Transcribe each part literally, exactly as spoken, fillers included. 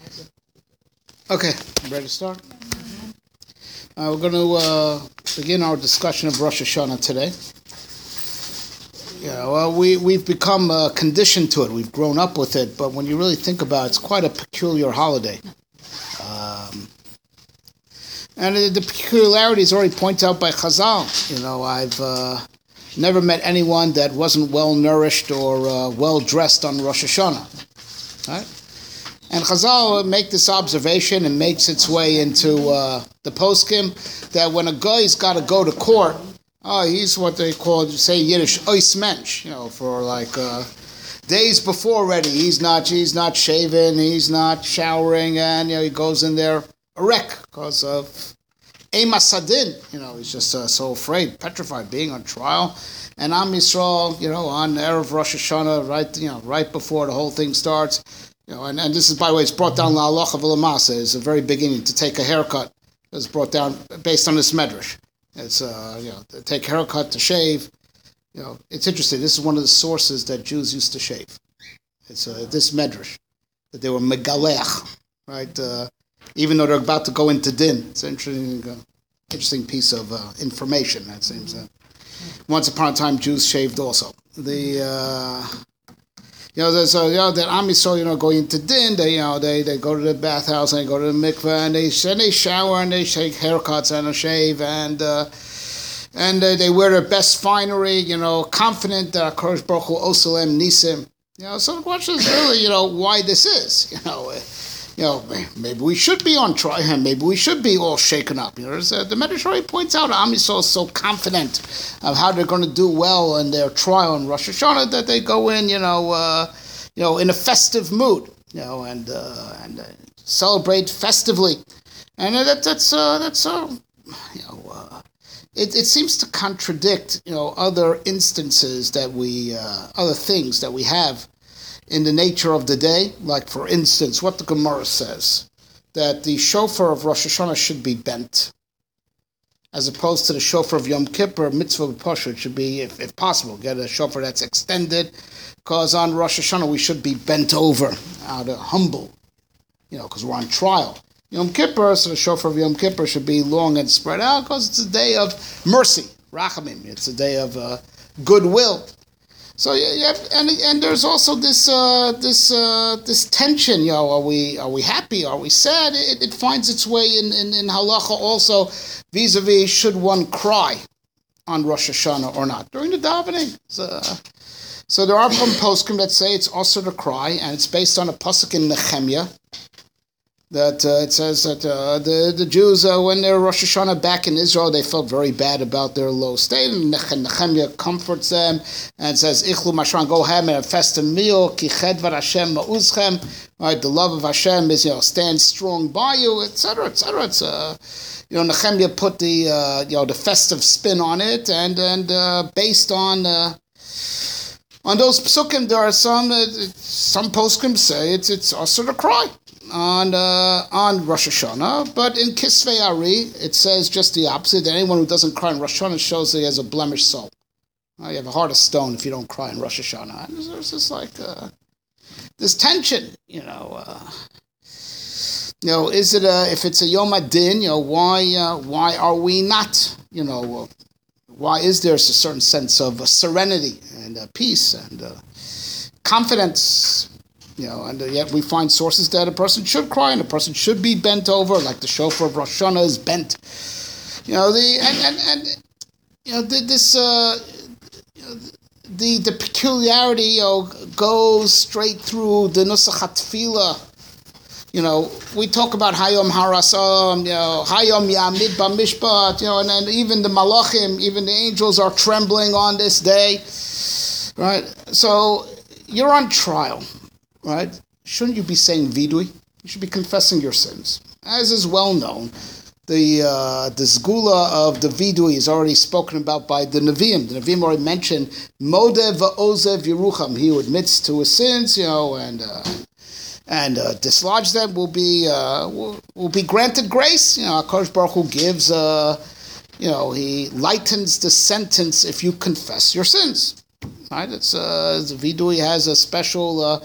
Okay, ready to start? Uh, we're going to uh, begin our discussion of Rosh Hashanah today. Yeah, well, we, we've become uh, conditioned to it. We've grown up with it, but when you really think about it, it's quite a peculiar holiday. Um, and the peculiarity is already pointed out by Chazal. You know, I've uh, never met anyone that wasn't well-nourished or uh, well-dressed on Rosh Hashanah. Right? And Chazal make this observation and makes its way into uh, the poskim that when a guy's got to go to court, oh, he's what they call, say in Yiddish, ois mensch, you know, for like uh, days before already. He's not, he's not shaving, he's not showering, and you know he goes in there a wreck because of emas hadin. You know, he's just uh, so afraid, petrified, being on trial. And Am Yisrael, you know, on Erev Rosh Hashanah, right, you know, right before the whole thing starts. You know, and, and this is, by the way, it's brought down la'alocha v'lamasa. It's a very beginning to take a haircut. It's brought down based on this medrash. It's, uh, you know, to take a haircut, to shave. You know, it's interesting. This is one of the sources that Jews used to shave. It's uh, this medrash, that they were megaleach, right? Uh, even though they're about to go into din. It's an interesting, uh, interesting piece of uh, information, that seems. Uh, once upon a time, Jews shaved also. The... Uh, You know, there's a, you know, that Am Yisrael, you know, going into din, they, you know, they, they go to the bathhouse and they go to the mikveh and they, and they shower and they take haircuts and a shave and uh, and uh, they wear their best finery, you know, confident that HaKadosh Baruch Hu osalem nisim. You know, so the question is really, you know, why this is. You know, uh, you know, maybe we should be on trial, maybe we should be all shaken up. You know, uh, the Mediterranean points out Am Yisrael is so confident of how they're going to do well in their trial in Rosh Hashanah that they go in, you know, uh, you know, in a festive mood, you know, and uh, and uh, celebrate festively, and uh, that that's uh, that's uh, you know, uh, it it seems to contradict, you know, other instances that we uh, other things that we have in the nature of the day, like, for instance, what the Gemara says, that the shofar of Rosh Hashanah should be bent, as opposed to the shofar of Yom Kippur, mitzvah b'pashut should be, if, if possible, get a shofar that's extended, because on Rosh Hashanah we should be bent over, out of humble, you know, because we're on trial. Yom Kippur, so the shofar of Yom Kippur should be long and spread out, because it's a day of mercy, rachamim, it's a day of uh, goodwill. So yeah, yeah, and and there's also this uh, this uh, this tension. You know, are we are we happy? Are we sad? It, it finds its way in, in, in halacha also, vis-a-vis should one cry on Rosh Hashanah or not during the davening. So, so there are some poskim that say it's also to cry, and it's based on a pasuk in Nehemiah. That uh, it says that uh, the the Jews, uh, when they're Rosh Hashanah back in Israel, they felt very bad about their low state, and Nehemiah comforts them and says, "Ichlu mashran, go have a festive meal. Ki chedvar Hashem ma'uzchem." Right, the love of Hashem is, you know, stand strong by you, et cetera, et cetera. It's uh, you know, Nehemiah put the uh, you know the festive spin on it, and and uh, based on. Uh, on those psukim, there are some uh, some poskim say it's it's also to cry on uh, on Rosh Hashanah, but in Kisvei Ari it says just the opposite. That anyone who doesn't cry in Rosh Hashanah shows that he has a blemished soul. Uh, you have a heart of stone if you don't cry in Rosh Hashanah. And there's this like uh, this tension, you know. Uh, you know, is it a, if it's a Yom Adin? You know, why uh, why are we not? You know, uh, why is there a certain sense of uh, serenity and uh, peace and uh, confidence? You know, and uh, yet we find sources that a person should cry and a person should be bent over, like the shofar of Rosh Hashanah is bent. You know, the and and, and you know the, this uh, you know, the the peculiarity, you know, goes straight through the nusach hatfilah. You know, we talk about Hayom Harasam, you know, Hayom Yamid Bamishpat, you know, and then even the Malachim, even the angels are trembling on this day, right? So you're on trial. Right? Shouldn't you be saying vidui? You should be confessing your sins. As is well known, the uh, the sgula of the vidui is already spoken about by the Nevi'im. The Nevi'im already mentioned Modeh va'ozev Yerucham. He who admits to his sins, you know, and uh, and uh, dislodge them will be uh, will, will be granted grace. You know, HaKadosh Baruch Hu gives, uh, you know, he lightens the sentence if you confess your sins. Right? It's uh, the vidui has a special. Uh,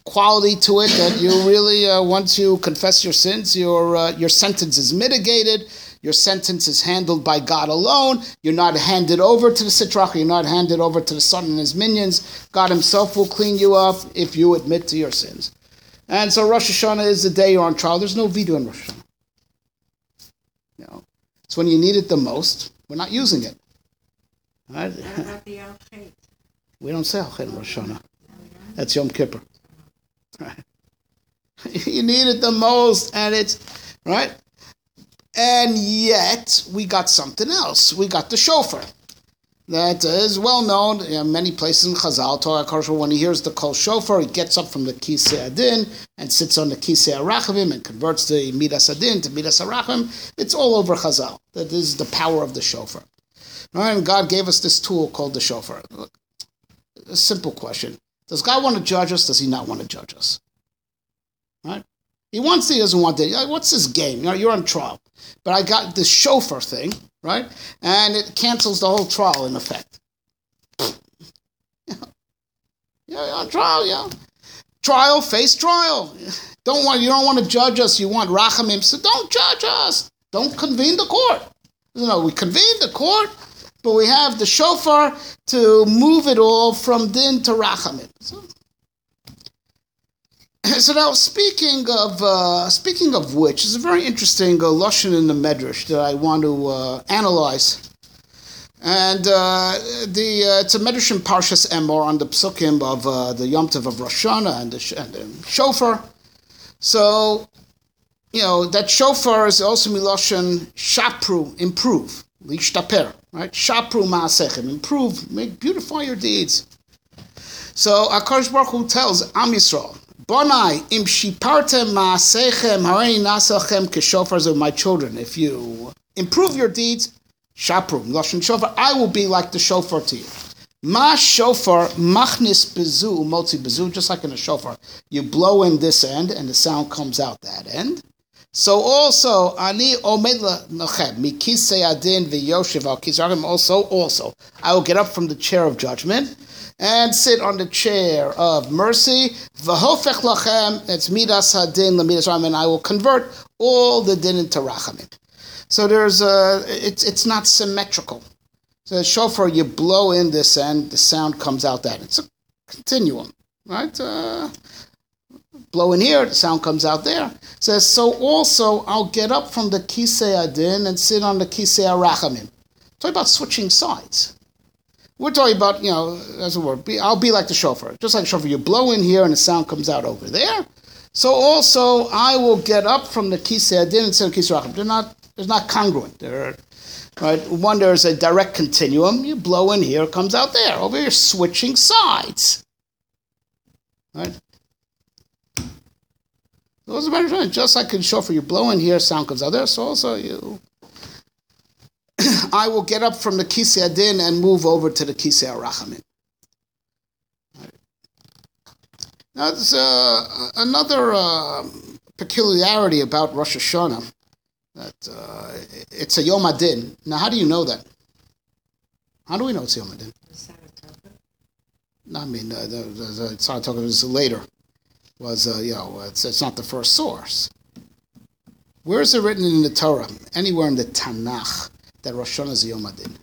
quality to it that you really, uh, once you confess your sins, your uh, your sentence is mitigated. Your sentence is handled by God alone. You're not handed over to the Sitrach. You're not handed over to the Son and his minions. God himself will clean you up if you admit to your sins. And so Rosh Hashanah is the day you're on trial. There's no video in Rosh Hashanah. You know, it's when you need it the most. We're not using it. Right? What about the Al Chet? We don't say Al Chet in Rosh Hashanah. That's Yom Kippur. Right? You need it the most, and it's, right? And yet, we got something else. We got the shofar. That is well known in many places in Chazal. Torah Kodesh, when he hears the kol shofar, he gets up from the kisei adin and sits on the kisei arachavim and converts the midas adin to midas arachim. It's all over Chazal. That is the power of the shofar. Right? And God gave us this tool called the shofar. Look, a simple question. Does God want to judge us? Does he not want to judge us? Right? He wants to, he doesn't want to. What's this game? You know, you're on trial. But I got this shofar thing, right? And it cancels the whole trial in effect. Yeah, you're on trial, yeah. Trial, face trial. Don't want you don't want to judge us. You want rachamim. So don't judge us. Don't convene the court. You know, we convene the court, but we have the shofar to move it all from din to rachamim. So, So now, speaking of uh, speaking of which, is a very interesting uh, lashon in the Medrash that I want to uh, analyze, and uh, the uh, it's a Medrash in Parshas Emor on the psukim of uh, the Yom Tov of Rosh Hashanah and the, and the shofar. So, you know that shofar is also milashon shapru, improve, lishtaper, right? Shapru maasechem, improve, make beautify your deeds. So HaKadosh Baruch Hu tells Am Yisrael, Bonai im shipartem ma'asechem hareini nasachem keshofars of my children. If you improve your deeds, shapru, lashon shofar, I will be like the shofar to you. Ma shofar machnis bezu motzi bezu, just like in a shofar, you blow in this end and the sound comes out that end. So also ani omed lachem mikisei adin v'yoshev al kizarim. Also, also, I will get up from the chair of judgment and sit on the chair of mercy. V'hofech lachem, it's midas hadin lemidas rachamim, and I will convert all the din into rachamim. So there's a, it's it's not symmetrical. So the shofar, you blow in this end, the sound comes out that. It's a continuum, right? Uh, blow in here, the sound comes out there. It says, so also I'll get up from the kisei adin and sit on the kisei arachamim. Talk about switching sides. We're talking about, you know, as a word, be, I'll be like the shofar. Just like the shofar, you blow in here and the sound comes out over there. So also, I will get up from the kisei adin and sit on the kisei arachim. They're not, they're not congruent. They're, right? One, there's a direct continuum. You blow in here, it comes out there. Over here, switching sides. Right? Those are just like in shofar, you blow in here, sound comes out there. So also, you... I will get up from the kisei adin and move over to the kisei arachamim. Now, there's uh, another uh, peculiarity about Rosh Hashanah, that uh, it's a Yom Adin. Now, how do you know that? How do we know it's Yom Adin? No, I mean, uh, the, the, the Tzara was later. Was uh, you know, it's, it's not the first source. Where is it written in the Torah? Anywhere in the Tanakh that Rosh Hashanah is a Yom Adin?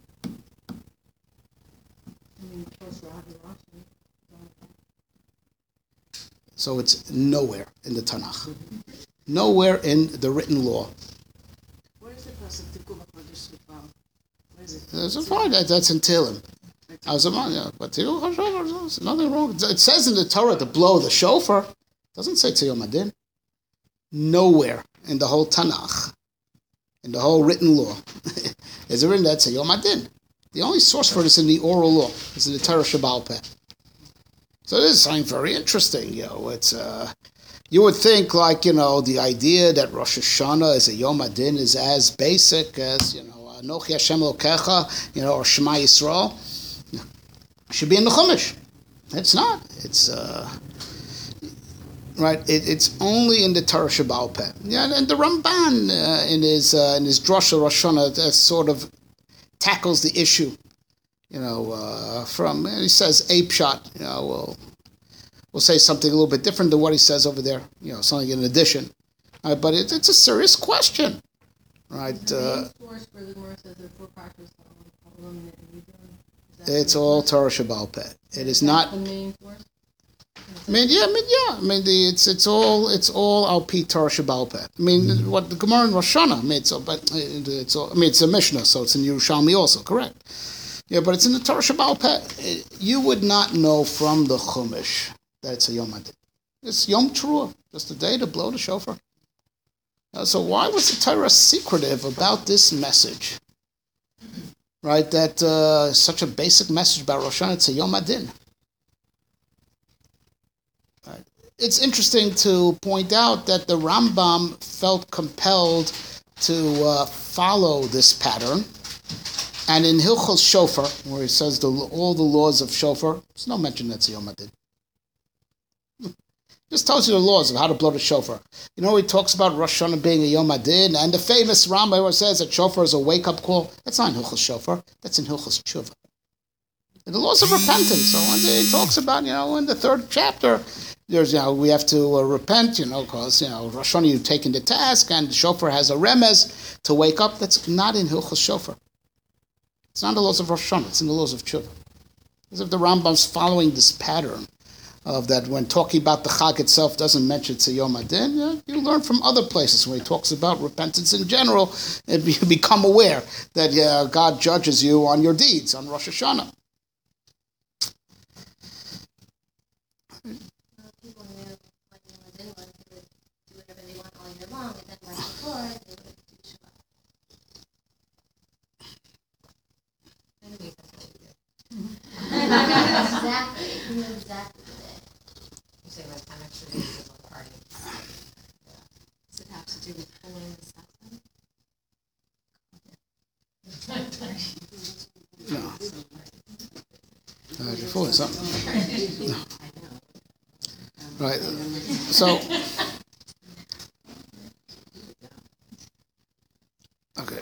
So it's nowhere in the Tanakh. Nowhere in the written law. Where is the pasuk Tikkuv HaKodesh Shofar? Where is it? That's fine. That, that's in Tehillim. I was among, yeah, but Tikkuv HaShofar, there's nothing wrong. It says in the Torah to blow the shofar. It doesn't say it's a Yom Adin. Nowhere in the whole Tanakh, in the whole written law, is it written that it's a Yom Adin. The only source for it is in the oral law. It's in the Torah Shebaal Peh. So this is something very interesting. You know, it's uh, you would think like you know the idea that Rosh Hashanah is a Yom Adin is as basic as you know Anochi Hashem Elokecha, you know, or Shema Yisrael. It should be in the Chumash. It's not. It's uh, right. It, it's only in the Torah Shebaal Peh. Yeah, and the Ramban uh, in his uh, in his Drasha Rosh Hashanah uh, sort of tackles the issue. You know, uh, from, he says, ape shot, you know, well, will say something a little bit different than what he says over there. You know, something in addition. Uh, but it, it's a serious question, right? Is the main Uh, source where the Gemara says they're four practice it's all Torah Shabbal Peh. It is not. The main source. I mean, yeah, I mean, yeah. I mean, the, it's it's all it's all Al Pi Torah Shabbal Peh. I mean, mm-hmm. what the Gemara in Rosh Hashanah. I mean, it's all, but it's all, I mean, it's a Mishnah, so it's in Yerushalmi also, correct? Yeah, but it's in the Torah Shabbal Peh. You would not know from the Chumash that it's a Yom Adin. It's Yom Teruah, just a day to blow the shofar. Uh, so why was the Torah secretive about this message? Right, that uh, such a basic message about Rosh Hashanah, it's a Yom Adin. Right. It's interesting to point out that the Rambam felt compelled to uh, follow this pattern. And in Hilchos Shofar, where he says the, all the laws of Shofar, there's no mention that's a Yom Adin. Just tells you the laws of how to blow the shofar. You know, he talks about Rosh Hashanah being a Yom Adin, and the famous Rambam says that shofar is a wake-up call. That's not in Hilchos Shofar. That's in Hilchos Tshuva. And the laws of repentance. So when he talks about, you know, in the third chapter, there's, you know, we have to uh, repent, you know, because, you know, Rosh Hashanah you've taken the task, and the shofar has a remez to wake up. That's not in Hilchos Shofar. It's not in the laws of Rosh Hashanah. It's in the laws of Tshuva. As if the Rambam's following this pattern of that when talking about the Chag itself doesn't mention it's a Yom Adin. Yeah, you learn from other places when he talks about repentance in general, and you become aware that yeah, God judges you on your deeds on Rosh Hashanah. People knew what Yom Adin was. They would do whatever they want all year long, and then right before they would do Shabbat. Exactly. You know exactly. You say like ten extra days of a party. Does it have to do with pulling the salsa? No. Uh, you're fooling something. No. Right. So. Okay.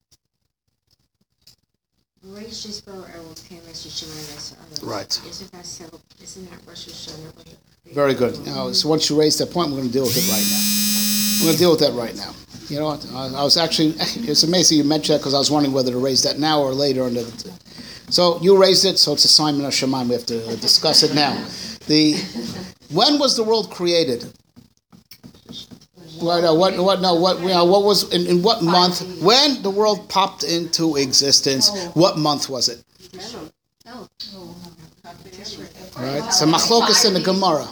Right. Isn't that several? Isn't that Rosh Hashanah? Very good. Now, so once you raise that point, we're going to deal with it right now. We're going to deal with that right now. You know what? I, I was actually, it's amazing you mentioned that because I was wondering whether to raise that now or later. In the, so you raised it, so it's a Simon Shemaim. We have to discuss it now. The when was the world created? What, uh, what, what, no, what, you know, what was, in, in what month, when the world popped into existence, what month was it? No. Right? So machlokas in the Gemara.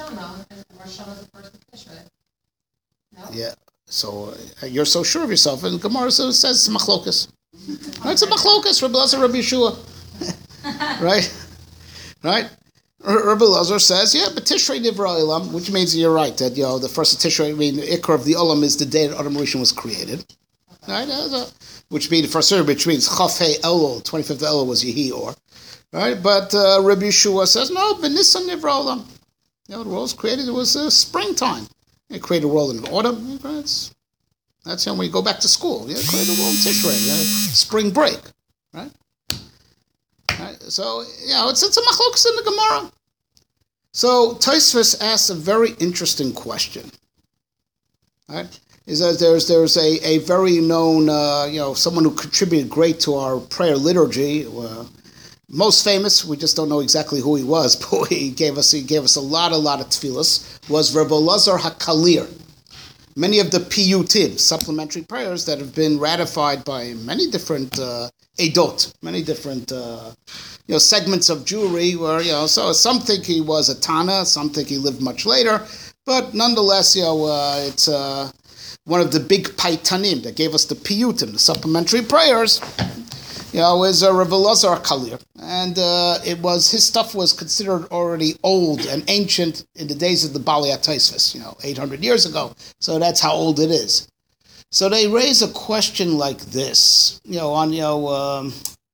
Yeah. So uh, you're so sure of yourself, and the Gemara so says machlokas. Right? It's a machlokas, Rabbi Lazar, Rabbi Yeshua. Right? Right? Rabbi Lazar says, yeah, but Tishrei Nivra Olam, which means you're right, that, you know, the first of Tishrei, I mean, the Ikar of the Olam is the day that Adam Rishon was created. Right? Which means, the first year, which means Chaf Hei Elul, twenty-fifth Elul was Yehi Or. Right? But uh, Rabbi Yeshua says, no, B'Nisan Nivra Olam. You know, the world was created, it was uh, springtime. You create a world in autumn, that's, that's you know, when you go back to school. You create a world in Tishrei, uh, spring break. Right? Right? So, you know, it's, it's a machlokas in the Gemara. So, Tosfos asks a very interesting question. Right? Is that there's there's a, a very known, uh, you know, someone who contributed great to our prayer liturgy. Uh, most famous, we just don't know exactly who he was, but he gave us he gave us a lot, a lot of tefillas, was Rabbi Lazar HaKalir. Many of the piyutim, supplementary prayers that have been ratified by many different uh, edot, many different uh, you know segments of Jewry. Where you know, so some think he was a Tana, some think he lived much later, but nonetheless, you know, uh, it's uh, one of the big paitanim that gave us the piyutim, the supplementary prayers. You know, is uh, Rabbi Lazar HaKalir, and uh, it was his stuff was considered already old and ancient in the days of the Bali Tosfos, you know, eight hundred years ago. So that's how old it is. So they raise a question like this, you know, on you know, um,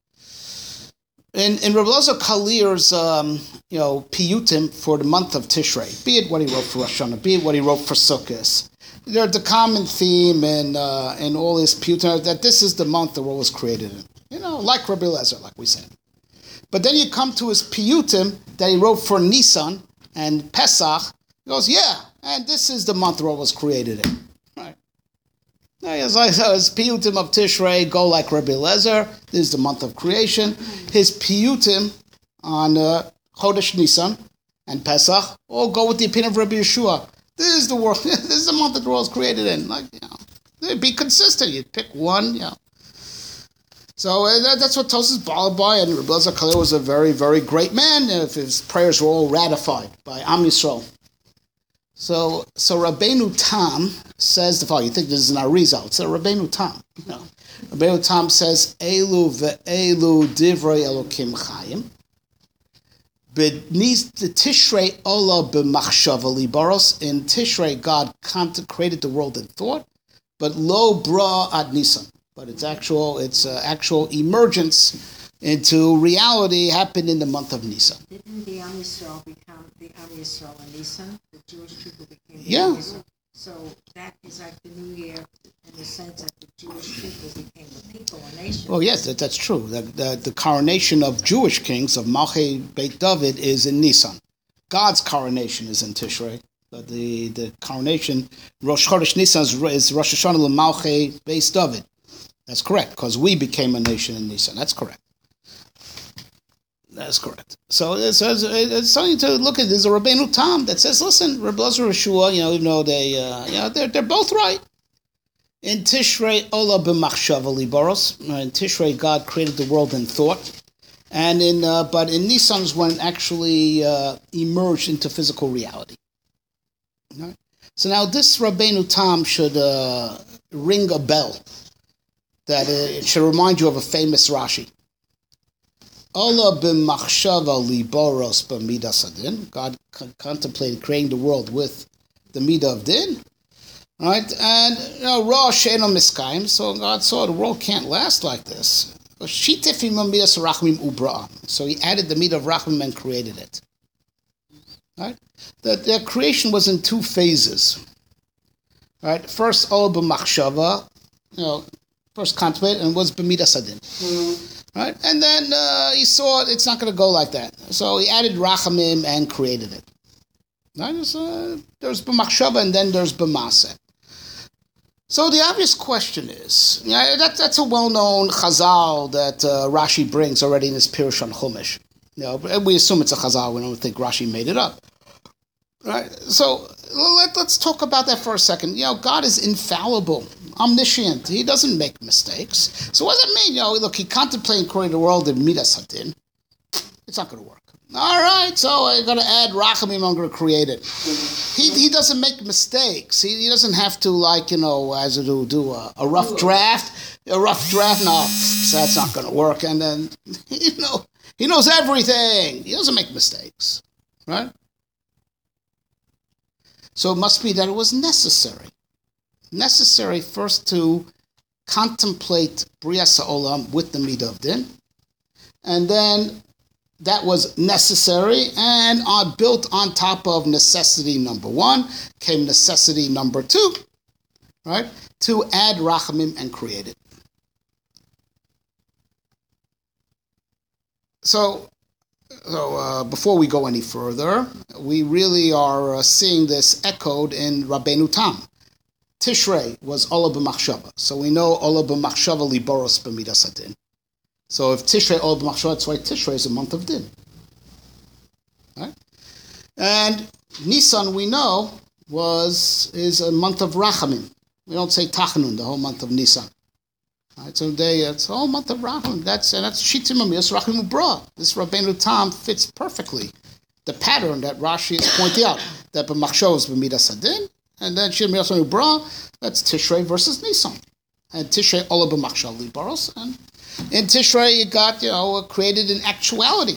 in in Rabbi Lazar HaKalir's um, you know piyutim for the month of Tishrei, be it what he wrote for Rosh Hashanah, be it what he wrote for Sukkot. There's the common theme in uh, in all his piyutim that this is the month the world was created in. You know, like Rabbi Lazar, like we said. But then you come to his piyutim that he wrote for Nisan, and Pesach, he goes, yeah, and this is the month the world was created in. Right. Now, as I said, his piyutim of Tishrei go like Rabbi Lezer. This is the month of creation. His piyutim on uh, Chodesh Nisan and Pesach all go with the opinion of Rabbi Yeshua. This is the world. This is the month that the world was created in. Like, you know, be consistent. You pick one. You know. So uh, that, that's what Tosas Balabai, and Rabbi Lezer Kalil was a very, very great man. If his prayers were all ratified by Am Yisrael. So, so Rabbeinu Tam says the following. You think this is an Arizal? It's a Rabbeinu Tam. No. Rabbeinu Tam says, Elu ve'elu divrei Elokim chayim. Beneath the Tishrei ola b'machshava libaros. In Tishrei, God created the world in thought, but lo bra ad Nisan. But its actual, its uh, actual emergence into reality happened in the month of Nisan. Didn't the Am Yisrael become the Am Yisrael and Nisan? The Jewish people became the Yeah. Am Yisrael. So that is like the New Year in the sense that the Jewish people became the people, a nation. Well, yes, that, that's true. The, the, the coronation of Jewish kings, of Malchei Beit David, is in Nisan. God's coronation is in Tishrei. But the, the coronation, Rosh Chodesh Nisan, is, is Rosh Hashanah L'Malchei Beit David. That's correct, because we became a nation in Nisan. That's correct. That's correct. So it's, it's, it's something to look at. There's a Rabbeinu Tam that says, listen, Rabbi Lezer Yeshua, you know, even though they, uh, you know, they're, they're both right. In Tishrei, Ola b'machshava libaros. In Tishrei, God created the world in thought. And in, uh, but in Nisan's when it actually uh, emerged into physical reality. Right? So now this Rabbeinu Tam should uh, ring a bell. That it should remind you of a famous Rashi. Ola b'machshava libaros b'midas adin. God c- contemplated creating the world with the midah of din. Right? And, you know, Ra she'eno miskayim. So God saw the world can't last like this. Shitif imam midas rachmim ubra'am. So he added the midah of rachmim and created it. Right? The, the creation was in two phases. Right? First, Ola b'machshava, you know, first contemplate, and was b'midas adin. Mm-hmm. Right? And then uh, he saw it's not going to go like that. So he added rachamim and created it. Right? There's, uh, there's b'machshava and then there's b'maseh. So the obvious question is, yeah, that, that's a well-known chazal that uh, Rashi brings already in his Pirush on Chumash. You know, we assume it's a chazal. We don't think Rashi made it up. Right? So let, let's talk about that for a second. You know, God is infallible, omniscient. He doesn't make mistakes. So what does it mean? You know, look, he contemplated creating the world in midas hadin. It's not going to work. All right, so I'm going to add rachamim, I'm going to create it. He he doesn't make mistakes. He, he doesn't have to, like, you know, as a do, do a, a rough draft. A rough draft, no, that's not going to work. And then, you know, he knows everything. He doesn't make mistakes, right? So it must be that it was necessary. Necessary first to contemplate Brias Ha'olam with the Midah of Din. And then that was necessary, and uh, built on top of necessity number one came necessity number two, right? To add rachamim and create it. So, so uh, before we go any further, we really are uh, seeing this echoed in Rabbeinu Tam. Tishrei was Ola b'machshava, so we know Ola b'machshava liboros b'midas hadin. So if Tishrei Ola b'machshava, that's why Tishrei is a month of din. Right? And Nisan, we know, was is a month of Rachamim. We don't say Tachanun, the whole month of Nisan. Right? So they, it's a whole month of Rachamim. That's and that's Shitim Amios Rachamim Ubra. This Rabbeinu Tam fits perfectly the pattern that Rashi is pointing out. That b'machshava is b'midas hadin, and then Shitim Amios Rachamim Ubra. That's Tishrei versus Nisan, and Tishrei Ola b'machshava libaros, and in Tishrei, you got, you know, created in actuality.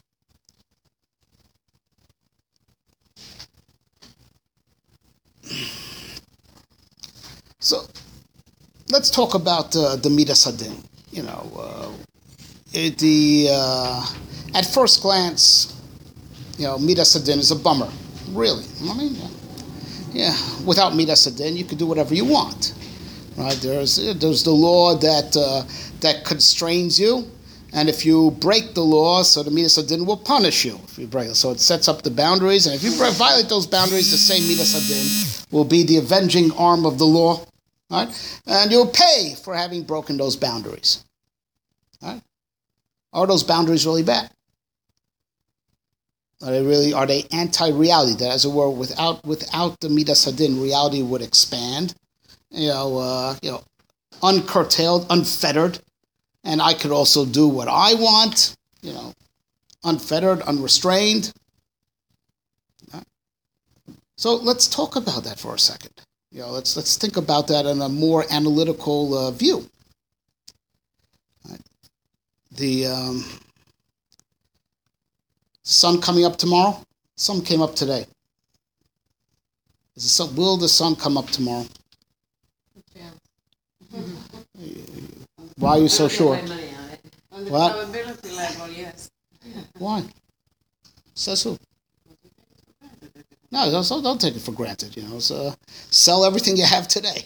So, let's talk about uh, the Midas Hadin. You know, uh, it, the uh, at first glance, you know, Midas Hadin is a bummer. Really, I mean, yeah, yeah. Without Midas Hadin, you could do whatever you want. Right? There's there's the law that uh, that constrains you, And if you break the law, so the Midas Hadin will punish you if you break it. So it sets up the boundaries, and if you violate those boundaries, the same Midas Hadin will be the avenging arm of the law, right? And you'll pay for having broken those boundaries. Right? Are those boundaries really bad? Are they really? Are they anti-reality? That, as it were, without without the Midas Hadin, reality would expand. You know, uh, you know, uncurtailed, unfettered. And I could also do what I want, you know, unfettered, unrestrained. So let's talk about that for a second. You know, let's let's think about that in a more analytical uh, view. Right. The um, sun coming up tomorrow. Sun came up today. Is the sun, will the sun come up tomorrow? Why are you so sure? On the What? probability level, yes. Why? Says who? No, don't, don't take it for granted. You know, so sell everything you have today.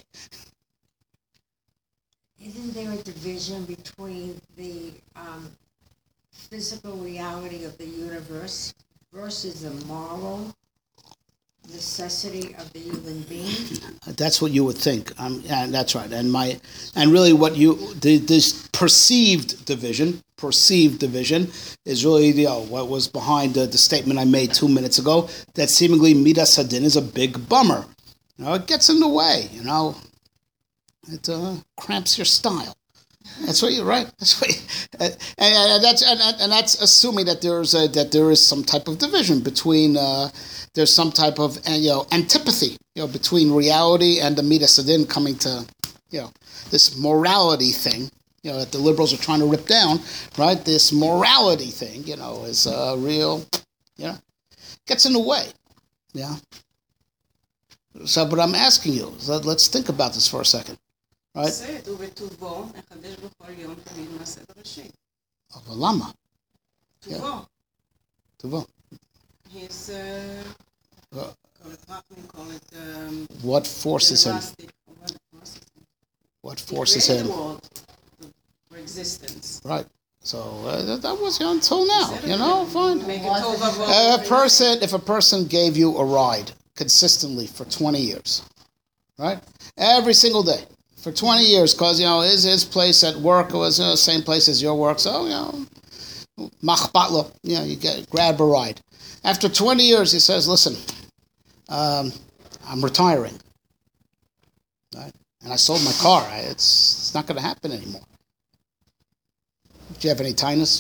Isn't there a division between the um, physical reality of the universe versus the moral necessity of the human being? That's what you would think. Um, and that's right. And my, and really, what you the, this perceived division, perceived division, is really you know, what was behind the, the statement I made two minutes ago. That seemingly Midas Hadin is a big bummer. You know, it gets in the way. You know, it uh, cramps your style. That's what you're right. That's what, you, and, and that's and, and that's assuming that there's a, that there is some type of division between. Uh, there's some type of you know antipathy you know between reality and the Midas Hadin coming to you know this morality thing you know that the liberals are trying to rip down, right? This morality thing you know is uh, real, you know, gets in the way, yeah. So, but I'm asking you, let, let's think about this for a second. Right? ובטובו נחדש בכל יום תמיד מעשה בראשית. אבל למה? טובו. טובו. His, uh, call it, how can we call it, um, What forces him? elastic, what forces him? What He forces created him? the world for existence. Right. So uh, that, that was until now, you know, fine. Make it over. A person, if a person gave you a ride consistently for twenty years, right? Every single day. For twenty years, because, you know, his, his place at work was you know, the same place as your work. So, you know, machbatlo, you know, you get grab a ride. After twenty years, he says, listen, um, I'm retiring. Right? And I sold my car. I, it's, it's not going to happen anymore. Do you have any tinnitus?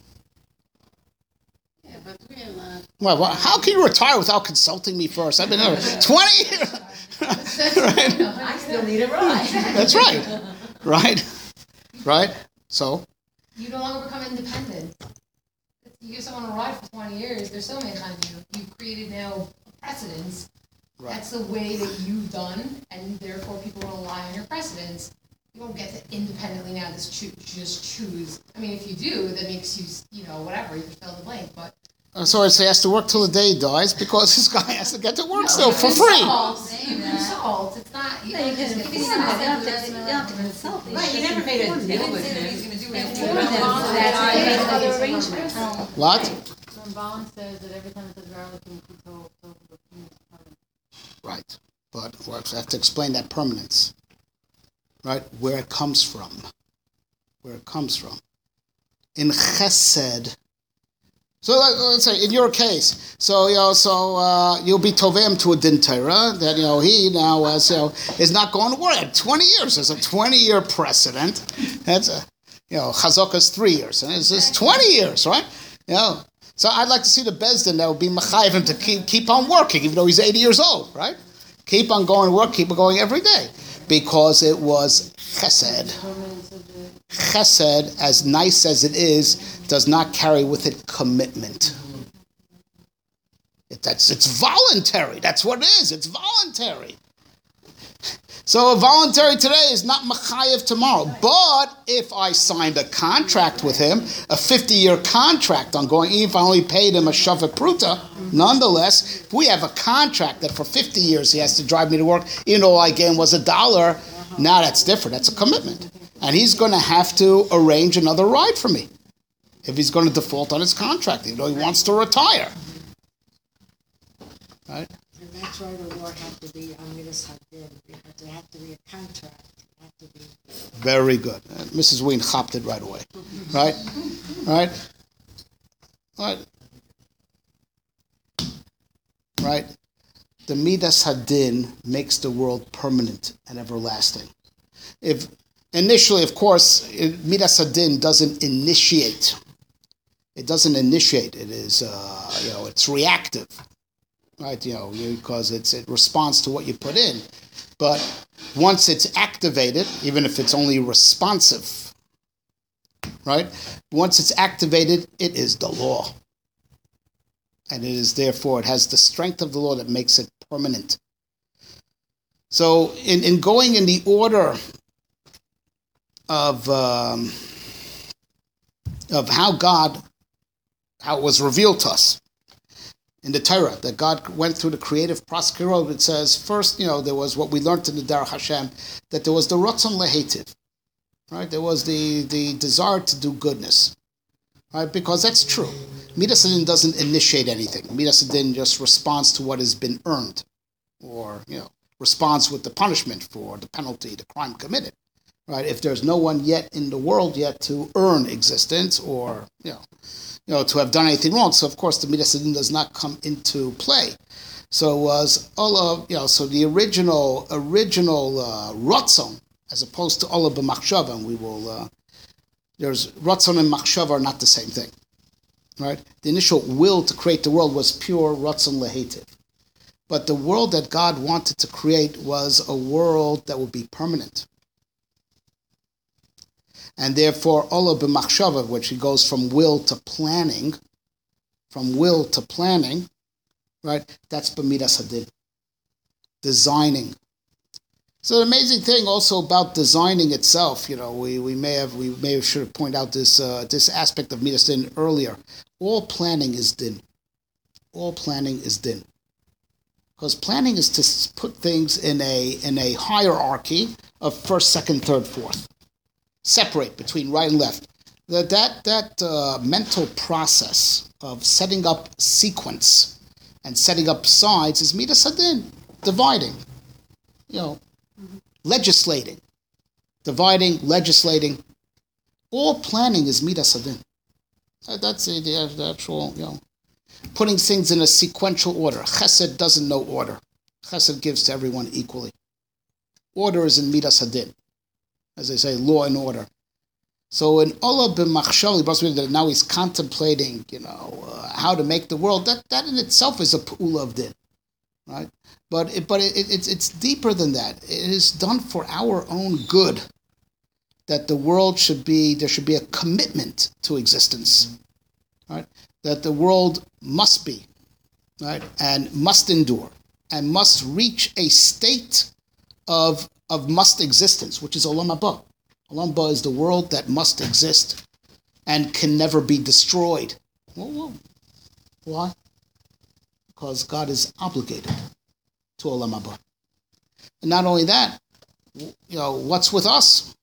Yeah, but we'll, uh, Well, well, how can you retire without consulting me first? I've been there twenty years. Right? I still need a ride. That's right. Right? Right? So? You no longer become independent. You give someone a ride for twenty years, they're still made on you. You've created now precedents. Right. That's the way that you've done, and therefore people will rely on your precedents. You don't get to independently now just choose, just choose. I mean, if you do, that makes you, you know, whatever, you can fill in the blank, but Uh, so he has to work till the day he dies because this guy has to get to work still for free. Consult. You consult. It's not, you don't just get You don't have to, you don't have to consult. Right, you never made a deal with him. He's gonna do anything. Inform them. That's That's okay. it. Other arrangements. What? Ramban says that every time it says garlic in control, so the Right. But we have to explain that permanence. Right? Where it comes from. Where it comes from. In chesed. So let, let's say in your case, so you know, so uh, you'll be tovem to a din Torah that you know he now uh, so is not going to work. Twenty years is a twenty-year precedent. That's a you know chazaka's three years, and it's just twenty years, right? You know, so I'd like to see the bezdin that would be machayev him to keep keep on working, even though he's eighty years old, right? Keep on going to work, keep on going every day, because it was chesed. Chesed, as nice as it is, does not carry with it commitment. It, that's, it's voluntary. That's what it is. It's voluntary. So a voluntary today is not machayev tomorrow. But if I signed a contract with him, a fifty-year contract on going, even if I only paid him a shavet pruta, nonetheless, if we have a contract that for fifty years he has to drive me to work, even though I gave him was a dollar, now that's different. That's a commitment. And he's going to have to arrange another ride for me. if he's going to default on his contract, even though he wants to retire. Right? And that's why the law had to be on Midas Hadin, because there had to be a contract. It had to be. Very good. Uh, Missus Wien hopped it right away. Right? Right? Right? Right? The Midas Hadin makes the world permanent and everlasting. If initially, of course, it, Midas Hadin doesn't initiate. It doesn't initiate. It is, uh, you know, it's reactive. Right, you know, because it's it responds to what you put in, but once it's activated, even if it's only responsive, right? Once it's activated, it is the law, and it is therefore it has the strength of the law that makes it permanent. So, in in going in the order of um, of how God, how it was revealed to us. In the Torah, that God went through the creative process, it says, first, you know, there was what we learned in the Derech Hashem, that there was the Ratzon Lehetiv, right? There was the, the desire to do goodness, right? Because that's true. Midas Hadin doesn't initiate anything. Midas Hadin just responds to what has been earned, or, you know, responds with the punishment for the penalty, the crime committed, right? If there's no one yet in the world yet to earn existence, or, you know, you know, to have done anything wrong. So, of course, the Midas Hadin does not come into play. So, it was all of, you know, so the original, original uh, Ratzon, as opposed to Olah b'machshava, and we will, uh, there's Ratzon and Machshava are not the same thing, right? The initial will to create the world was pure Ratzon Lehetiv. But the world that God wanted to create was a world that would be permanent. And therefore, Olah b'machshava, which he goes from will to planning, from will to planning, right? That's b'midas hadin, designing. So the amazing thing also about designing itself, you know, we, we may have we may have should have pointed out this uh, this aspect of midas din earlier. All planning is din. All planning is din. Because planning is to put things in a in a hierarchy of first, second, third, fourth. Separate between right and left. That that that uh, mental process of setting up sequence and setting up sides is midas hadin, dividing, you know, mm-hmm. legislating, dividing, legislating. All planning is midas hadin. That's the, the actual, you know, putting things in a sequential order. Chesed doesn't know order. Chesed gives to everyone equally. Order is in midas hadin. As they say, law and order. So in Olah b'machshava, that now he's contemplating, you know, uh, how to make the world. That that in itself is a p'ula of din, right? But it, but it, it, it's it's deeper than that. It is done for our own good. That the world should be, there should be a commitment to existence, right? That the world must be, right, and must endure, and must reach a state of of must existence, which is Olam Haba. Olam Haba is the world that must exist and can never be destroyed. Whoa, whoa. Why? Because God is obligated to Olam Haba. And not only that, you know, what's with us?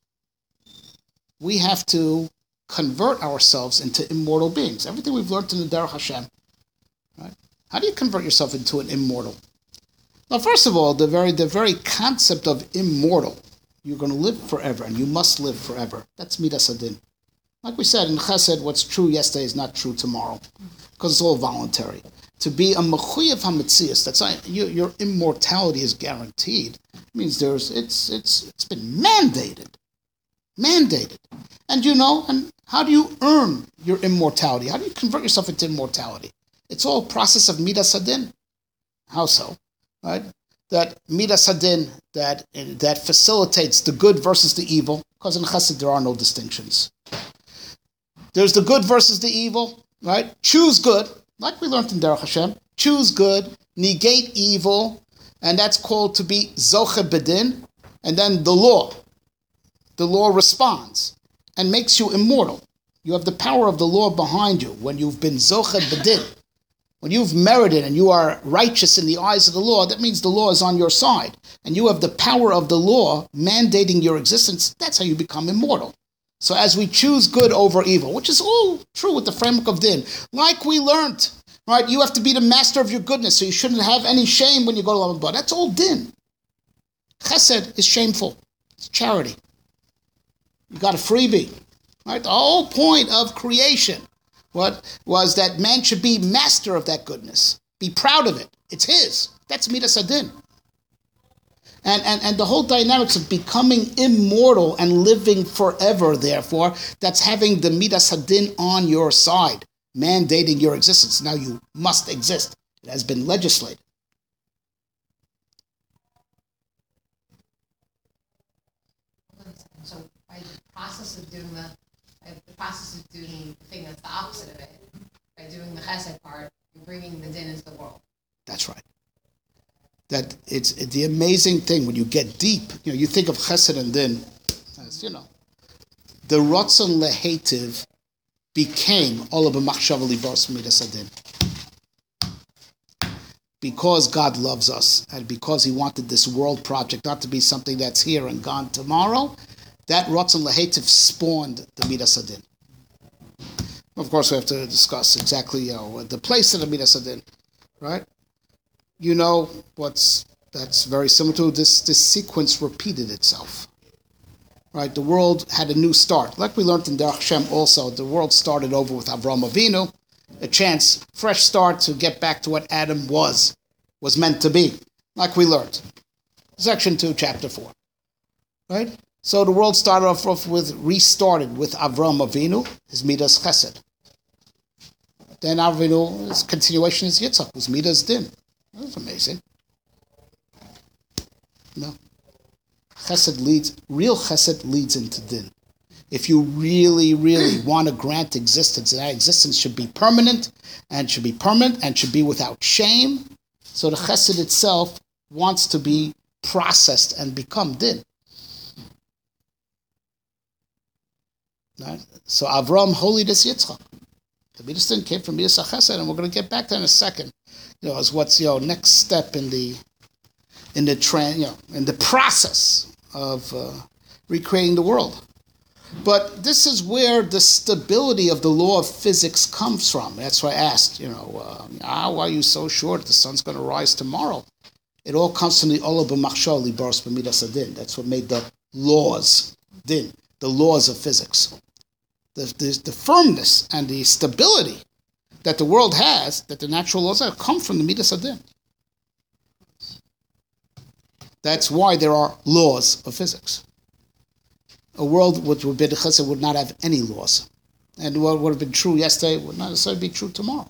We have to convert ourselves into immortal beings. Everything we've learned in the Derech Hashem, right? How do you convert yourself into an immortal? Now, first of all, the very the very concept of immortal, you're going to live forever, and you must live forever. That's midas hadin. Like we said in Chesed, what's true yesterday is not true tomorrow, because it's all voluntary. To be a mechuyev hametzias, that's not, your, your immortality is guaranteed. It means there's it's it's it's been mandated, mandated, and you know. And how do you earn your immortality? How do you convert yourself into immortality? It's all a process of midas hadin. How so? Right? That midas hadin, that that facilitates the good versus the evil, because in Chesed there are no distinctions. There's the good versus the evil, right? Choose good, like we learned in Derech Hashem. Choose good, negate evil, and that's called to be zoche bedin. And then the law, the law responds and makes you immortal. You have the power of the law behind you when you've been zoche bedin. When you've merited and you are righteous in the eyes of the law, that means the law is on your side. And you have the power of the law mandating your existence. That's how you become immortal. So as we choose good over evil, which is all true with the framework of din, like we learned, right? You have to be the master of your goodness, so you shouldn't have any shame when you go to Olam Haba. That's all din. Chesed is shameful. It's charity. You got a freebie, right? The whole point of creation, what was that man should be master of that goodness, be proud of it. It's his. That's midas hadin. And, and and the whole dynamics of becoming immortal and living forever, therefore, that's having the midas hadin on your side, mandating your existence. Now you must exist. It has been legislated. So by the process of doing the, by the process of doing the thing that's the opposite of it, by doing the chesed part, you're bringing the din into the world. That's right. That it's, it's the amazing thing when you get deep. You know, you think of chesed and din as, you know, the rotzon lehetiv became all of a machshava libos midas hadin. Because God loves us and because He wanted this world project not to be something that's here and gone tomorrow, that rotzon lehetiv spawned the midas hadin. Of course, we have to discuss exactly, you know, the place of the midas hadin, right? You know what's that's very similar to this. This sequence repeated itself, right? The world had a new start, like we learned in Derech Hashem. Also, the world started over with Avraham Avinu, a chance, fresh start to get back to what Adam was was meant to be, like we learned, section two, chapter four, right? So the world started off with restarted with Avraham Avinu, his midas chesed. Then Avinu, his continuation is Yitzchak, whose midas din. That's amazing. No. Chesed leads, real chesed leads into din. If you really, really want to grant existence, and that existence should be permanent, and should be permanent, and should be without shame, so the chesed itself wants to be processed and become din. Right? So Avram holy this Yitzchak. The midas din came from midas chesed, and we're going to get back to that in a second. You know, as what's, you know, next step in the in the trend, you know, in the process of uh, recreating the world. But this is where the stability of the law of physics comes from. That's why I asked, you know, uh, how are you so sure that the sun's going to rise tomorrow? It all comes from the olah b'machshava libaros b'midas hadin. That's what made the laws din, the laws of physics. The, the, the firmness and the stability that the world has, that the natural laws have, come from the midas hadin. That's why there are laws of physics. A world which would be the chesed would not have any laws. And what would have been true yesterday would not necessarily be true tomorrow.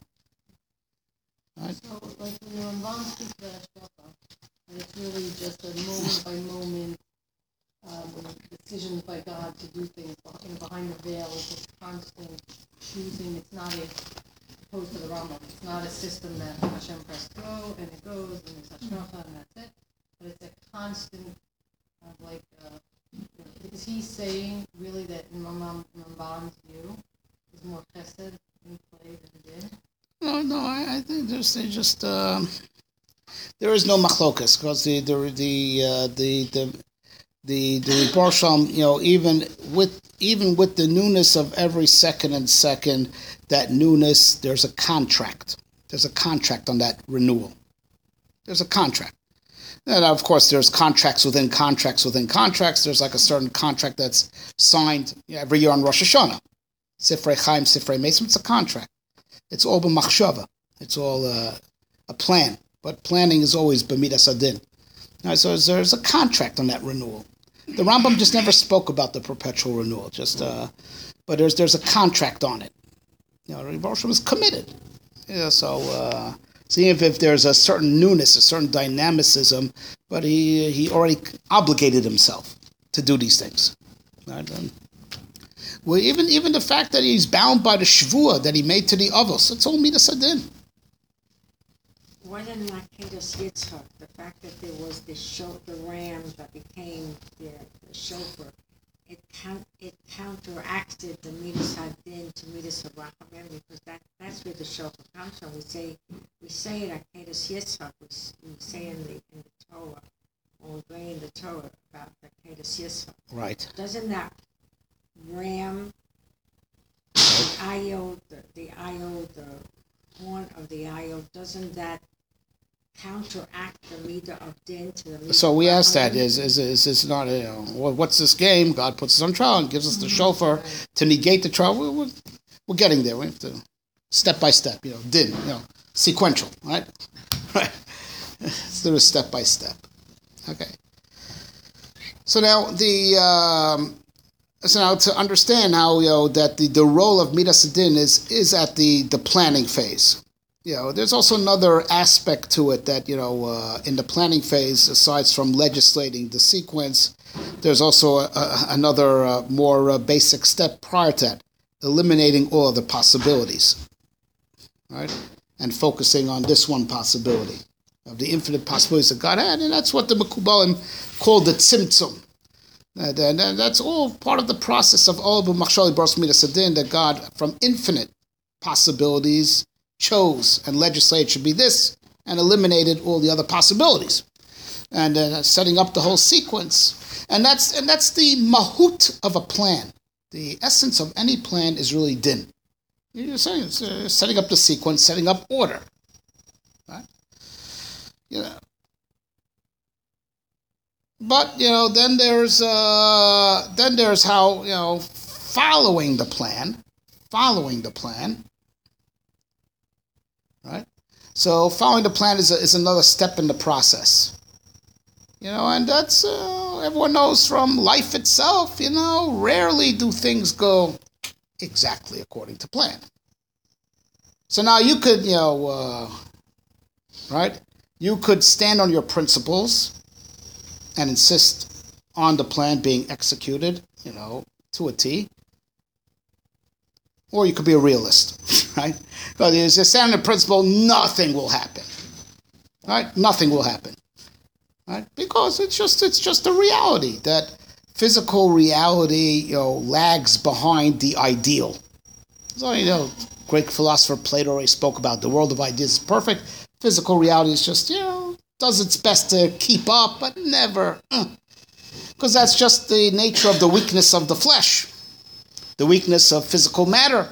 Right? So, like when the Ramban speaks about Hashgacha, and it's really just a moment by moment um, decisions by God to do things behind, behind the veil. It's just constant choosing. It's not a, opposed to the Rambam, it's not a system that Hashem press go and it goes and it's Hashgacha and that's it. But it's a constant, uh, like, uh, you know, is he saying really that in Rambam, Ramban's view is more chesed in play than din? No, no, I, I think there's they just um, there is no machlokas because the the the uh, the the the the Barsham, you know, even with even with the newness of every second and second, that newness, there's a contract. There's a contract on that renewal. There's a contract. And of course, there's contracts within contracts within contracts. There's like a certain contract that's signed every year on Rosh Hashanah. Sifrei Chaim, Sifrei Mesim, it's a contract. It's all b'machshava. It's all uh, a plan. But planning is always b'midas hadin. Right, so there's a contract on that renewal. The Rambam just never spoke about the perpetual renewal. Just, uh, but there's there's a contract on it. You know, Rebbe Rosham is committed. Yeah, so. Uh, See if, if there's a certain newness, a certain dynamicism, but he he already obligated himself to do these things. Right? Um, well, even even the fact that he's bound by the shvuah that he made to the avos, it's all midas hadin. Why didn't Akedos Yitzchak, the fact that there was the show, the ram that became the, the shofar, it count, it counteracted the midas hadin to midas harachamim, because that, that's where the shofar comes from. We say we say in Akedos Yitzchak, we, we say in the in the Torah, when we bring in the Torah about Akedos Yitzchak. Right. Doesn't that ram, the ayod, the, the ayod, the horn of the ayod, doesn't that counteract the midah of din to the midah So we of asked that, rachamim? is is is this not, you know, what- what's this game? God puts us on trial and gives us the shofar to negate the trial. We're, we're, we're getting there. We have to, step by step, you know, din, you know, sequential, right? Right. Let's do it step by step. Okay. So now the, um, so now to understand how, you know, that the, the role of midas din is, is at the, the planning phase. You know, there's also another aspect to it that, you know, uh, in the planning phase, aside from legislating the sequence, there's also a, a, another uh, more uh, basic step prior to that, eliminating all of the possibilities, right? And focusing on this one possibility of the infinite possibilities that God had, and that's what the Mekubalim called the tzimtzum. And, and, and that's all part of the process of all the machshali bros midas hadin, that God, from infinite possibilities, chose and legislated should be this, and eliminated all the other possibilities, and uh, setting up the whole sequence. And that's and that's the mahut of a plan. The essence of any plan is really din. You're saying it's, uh, setting up the sequence, setting up order. Right? You know. But you know, then there's uh, then there's how, you know, following the plan, following the plan. Right? So following the plan is a, is another step in the process. You know, and that's, uh, everyone knows from life itself, you know, rarely do things go exactly according to plan. So now you could, you know, uh, right? You could stand on your principles and insist on the plan being executed, you know, to a T. Or you could be a realist, right? Because if you stand on the principle, nothing will happen, right? Nothing will happen, right? Because it's just it's just a reality that physical reality, you know, lags behind the ideal. So, you know, great philosopher Plato already spoke about the world of ideas is perfect. Physical reality is just, you know, does its best to keep up, but never, because that's just the nature of the weakness of the flesh. The weakness of physical matter.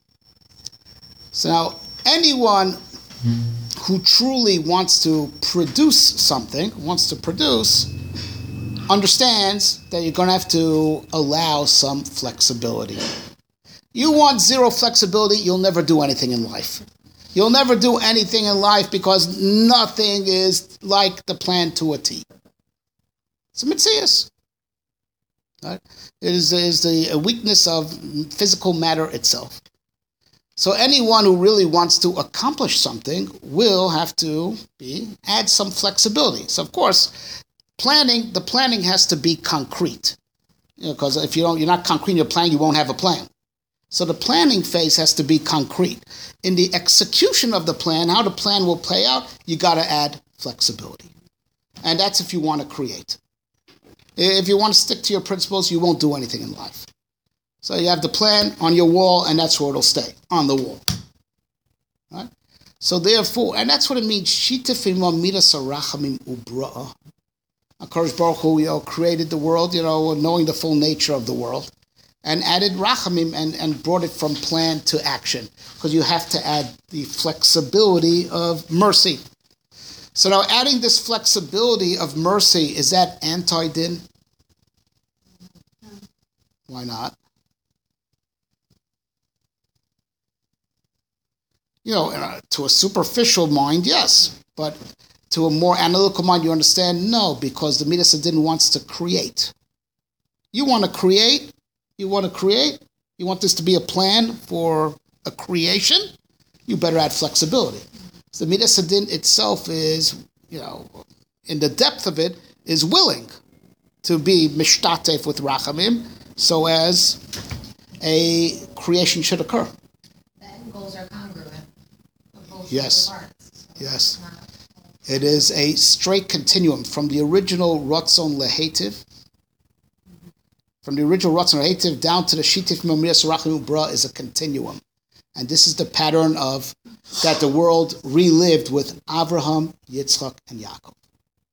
So now, anyone who truly wants to produce something, wants to produce, understands that you're going to have to allow some flexibility. You want zero flexibility, you'll never do anything in life. You'll never do anything in life because nothing is like the plan to a T. It's a mitzias. Right? It is, is the weakness of physical matter itself. So anyone who really wants to accomplish something will have to be add some flexibility. So of course, planning the planning has to be concrete, because you know, if you don't, you're not concrete in your plan, you won't have a plan. So the planning phase has to be concrete. In the execution of the plan, how the plan will play out, you got to add flexibility, and that's if you want to create. If you want to stick to your principles, you won't do anything in life. So you have the plan on your wall, and that's where it'll stay, on the wall. Right? So therefore, and that's what it means, Shitef imam midas harachamim ubra'a. HaKadosh Baruch Hu, you know, created the world, you know, knowing the full nature of the world, and added rachamim and, and brought it from plan to action, because you have to add the flexibility of mercy. So now adding this flexibility of mercy, is that anti-din? Why not? You know, uh, to a superficial mind, yes. But to a more analytical mind, you understand, no, because the Midas Hadin wants to create. You want to create? You want to create? You want this to be a plan for a creation? You better add flexibility. So the Midas Hadin itself is, you know, in the depth of it, is willing to be mishtatef with rachamim, so as a creation should occur. The end goals are congruent of both Yes. parts. Yes. Not- It is a straight continuum from the original Ratzon Lehetiv, from the original Ratzon Lehetiv down to the Shitif Mamiras Rachim Bra is a continuum. And this is the pattern of that the world relived with Abraham, Yitzchak, and Yaakov.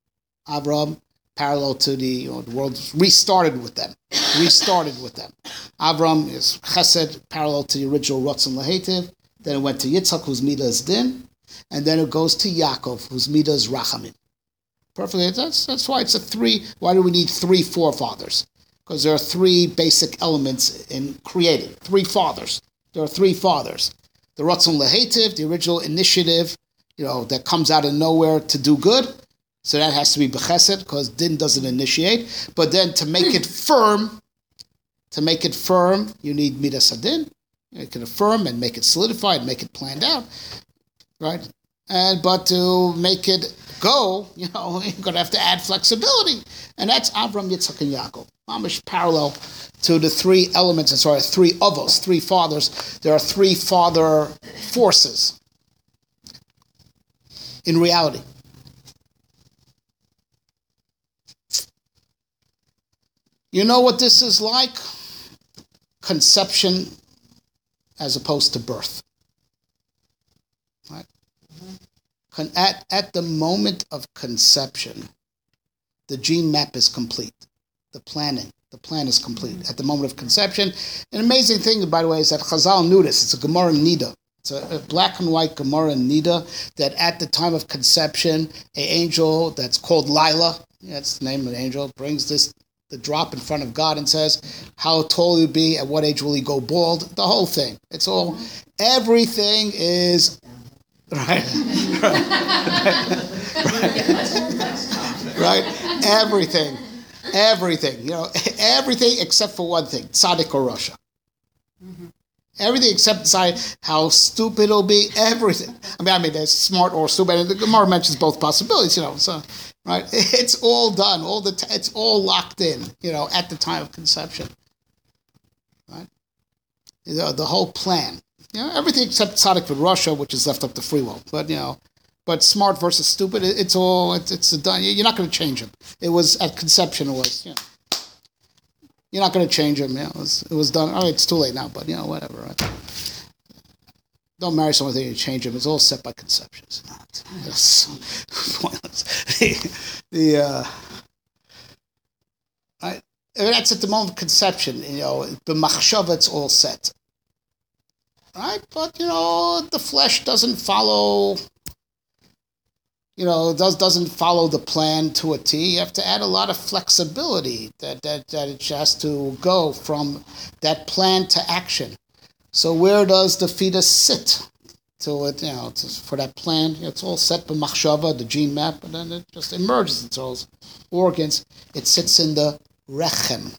Abraham, parallel to the, you know, the world restarted with them, restarted with them. Avram is Chesed, parallel to the original Ratzon Lahetiv. Then it went to Yitzchak, whose Midah is Din. And then it goes to Yaakov, whose Midah is Rachamim. Perfectly. That's, that's why it's a three. Why do we need three forefathers? Because there are three basic elements in creating. Three fathers. There are three fathers. The Ratzon Lahetiv, the original initiative, you know, that comes out of nowhere to do good. So that has to be B'chesed, because Din doesn't initiate. But then to make it firm, to make it firm, you need Midas Hadin. Make it affirm and make it solidified, make it planned out, right? And but to make it go, you know, you're going to have to add flexibility. And that's Avram, Yitzchak, and Yaakov. Mamish parallel to the three elements, and sorry, three avos, three fathers. There are three father forces in reality. You know what this is like? Conception as opposed to birth. Right? Con- at, at the moment of conception, the gene map is complete. The planning, the plan is complete at the moment of conception. An amazing thing, by the way, is that Chazal knew this. It's a Gemara Nida. It's a, a black and white Gemara Nida that at the time of conception, an angel that's called Lila, that's the name of the angel, brings this the drop in front of God and says, how tall will he be, at what age will he go bald, the whole thing. It's all, everything is, right, right, right, right, everything, everything, you know, everything except for one thing, tzaddik or Rasha. Everything except decide how stupid it'll be, everything. I mean, I mean, there's smart or stupid, and the Gemara mentions both possibilities, you know, so, right? It's all done, all the t- it's all locked in, you know, at the time of conception, right? You know, the whole plan, you know, everything except tzaddik with Russia, which is left up to free will, but, you know, but smart versus stupid, it, it's all, it's, it's done, you're not going to change them. It was, at conception, it was, you know. You're not going to change them. You know, it was, it was done. I mean, it's too late now, but, you know, whatever. Right? Don't marry someone that you change them. It's all set by conception. It's not. It's pointless. the, the, uh, right? And that's at the moment of conception. You know, the machshava, it's all set. Right? But, you know, the flesh doesn't follow... You know, does doesn't follow the plan to a T. You have to add a lot of flexibility that that that it has to go from that plan to action. So where does the fetus sit? To it, you know, to, for that plan, it's all set by machshava, the gene map, and then it just emerges into those organs. It sits in the rechem,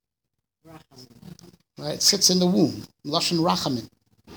right? It sits in the womb, lashon rachamim,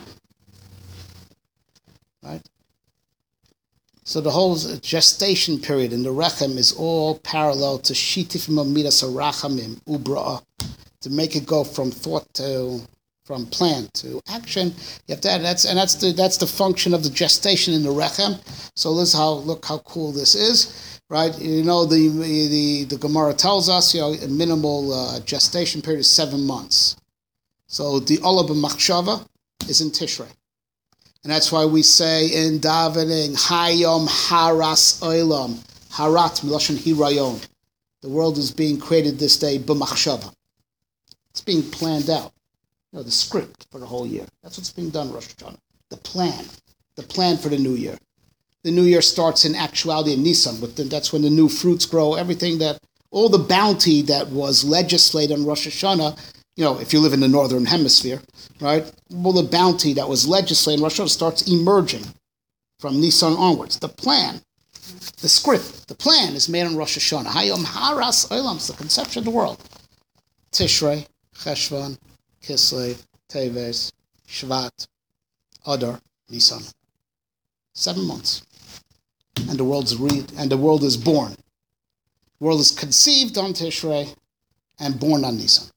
right? So the whole gestation period in the rechem is all parallel to shitif mamidas arachamim ubra'ah. To make it go from thought to, from plan to action, you have to add, that's, and that's the, that's the function of the gestation in the rechem. So this is how, look how cool this is, right? You know, the, the, the Gemara tells us, you know, a minimal uh, gestation period is seven months. So the Olah b'machshava is in Tishrei. And that's why we say in davening, Hayom Haras Olam, Harat Miloshan Hirayon. The world is being created this day b'machshava. It's being planned out. You know, the script for the whole year. That's what's being done, Rosh Hashanah. The plan. The plan for the new year. The new year starts in actuality in Nisan, but then that's when the new fruits grow. Everything that, all the bounty that was legislated on Rosh Hashanah, you know, if you live in the northern hemisphere, right? Well, the bounty that was legislated in Rosh Hashanah starts emerging from Nisan onwards. The plan, the script, the plan is made on Rosh Hashanah. Hayom Haras Olam, it's the conception of the world. Tishrei, Cheshvan, Kislev, Teves, Shvat, Adar, Nisan. Seven months, and the world's re- and the world is born. The world is conceived on Tishrei and born on Nisan.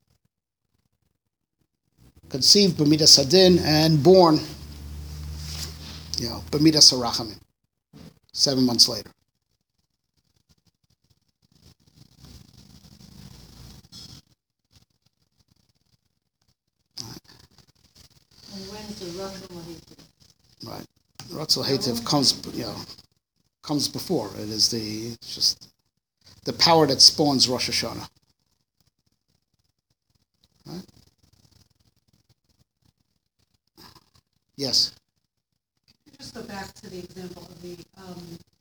Conceived b'midas hadin and born, you know, b'midas harachamim. Seven months later. And when's the Ratzon Lahetiv? Right. Ratzon Lahetiv comes, you know, comes before. It is the it's just the power that spawns Rosh Hashanah. Right? Yes. Just go back to the example of the, um,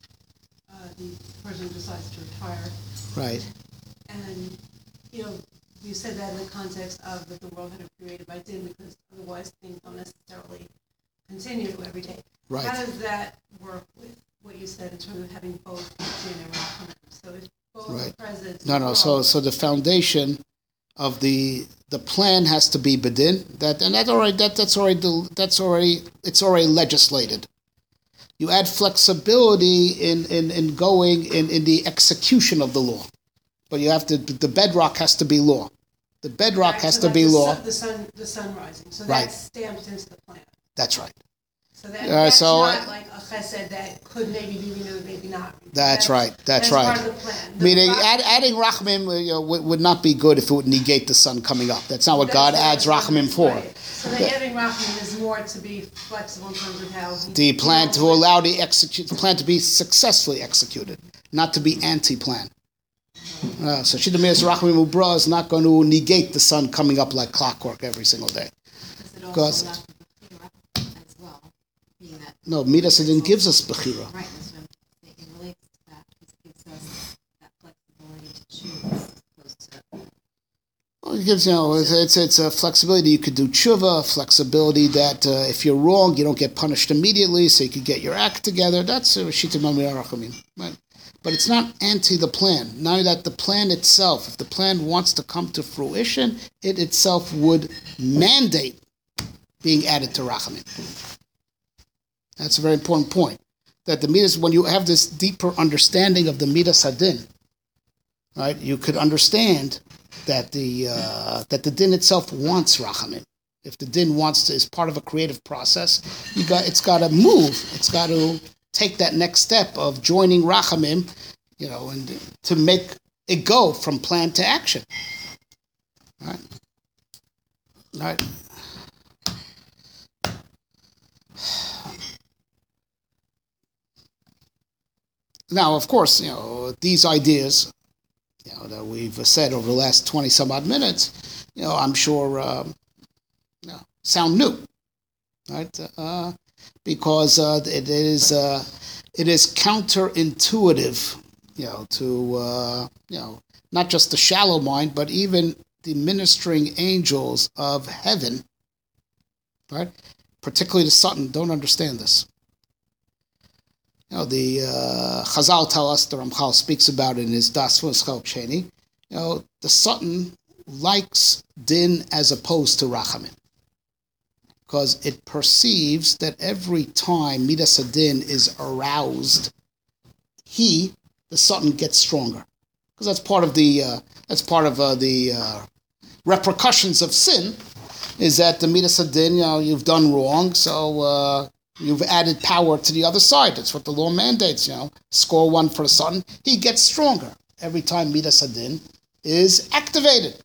uh, the person who decides to retire. Right. And, you know, you said that in the context of that the world had been created by din, because otherwise things don't necessarily continue every day. Right. How does that work with what you said in terms of having both din and rachamim? So if both Right. are present. No, no. So, so the foundation of the the plan has to be bedin. That and that already that that's already that's already it's already legislated. You add flexibility in in, in going in, in the execution of the law, but you have to the bedrock has to be law. The bedrock Right, has so to that be the law. sun- The sun, the sun rising. So Right. that's stamped into the plan. That's right. So that, Uh, that's so, not uh, like a chesed that could maybe be renewed, maybe not. That's right, that's right. part of the plan. The Meaning, pro- add, adding rachamim uh, you know, would, would not be good if it would negate the sun coming up. That's not what God that's adds what- rachamim for. right. So the adding rachamim is more to be flexible in terms of how. he- The plan to he knows allow the execute the plan to be successfully executed, not to be anti-plan. Uh, so Shita Miras Rachamim Ubra is not going to negate the sun coming up like clockwork every single day. Does it Because- also allow for bechira as well? Being that, No, Midas Adin gives us Bechira. right, that's what I'm saying, it relates to that, it gives us that flexibility to choose as opposed to. Well, it gives, you know, it's, it's, it's a flexibility. You could do tshuva, flexibility that uh, if you're wrong, you don't get punished immediately, so you could get your act together. That's Shita Miras Rachamim. Right? But it's not anti the plan. Now that the plan itself, if the plan wants to come to fruition, it itself would mandate being added to Rachamim. That's a very important point. That the Midas, when you have this deeper understanding of the Midas Hadin, right, you could understand that the uh, that the din itself wants Rachamim. If the din wants to, is part of a creative process, you got it's got to move. It's got to take that next step of joining Rachamim, you know, and to make it go from plan to action. All right. All right. Now, of course, you know, these ideas, you know, that we've said over the last twenty some odd minutes, you know, I'm sure, um, you know, sound new, right? Uh, because uh, it is uh, it is counterintuitive, you know, to uh, you know, not just the shallow mind, but even the ministering angels of heaven, right? Particularly the Satan, don't understand this. You know, the uh, Chazal tell us, the Ramchal speaks about it in his Das V'Schel Sheni, you know, the Satan likes din as opposed to Rachamim, because it perceives that every time Midas Hadin is aroused, he, the Satan, gets stronger, because that's part of the uh, that's part of uh, the uh, repercussions of sin, is that the Midas Hadin, you know, you've done wrong, so uh, you've added power to the other side. That's what the law mandates, you know. Score one for the Satan, he gets stronger every time Midas Hadin is activated.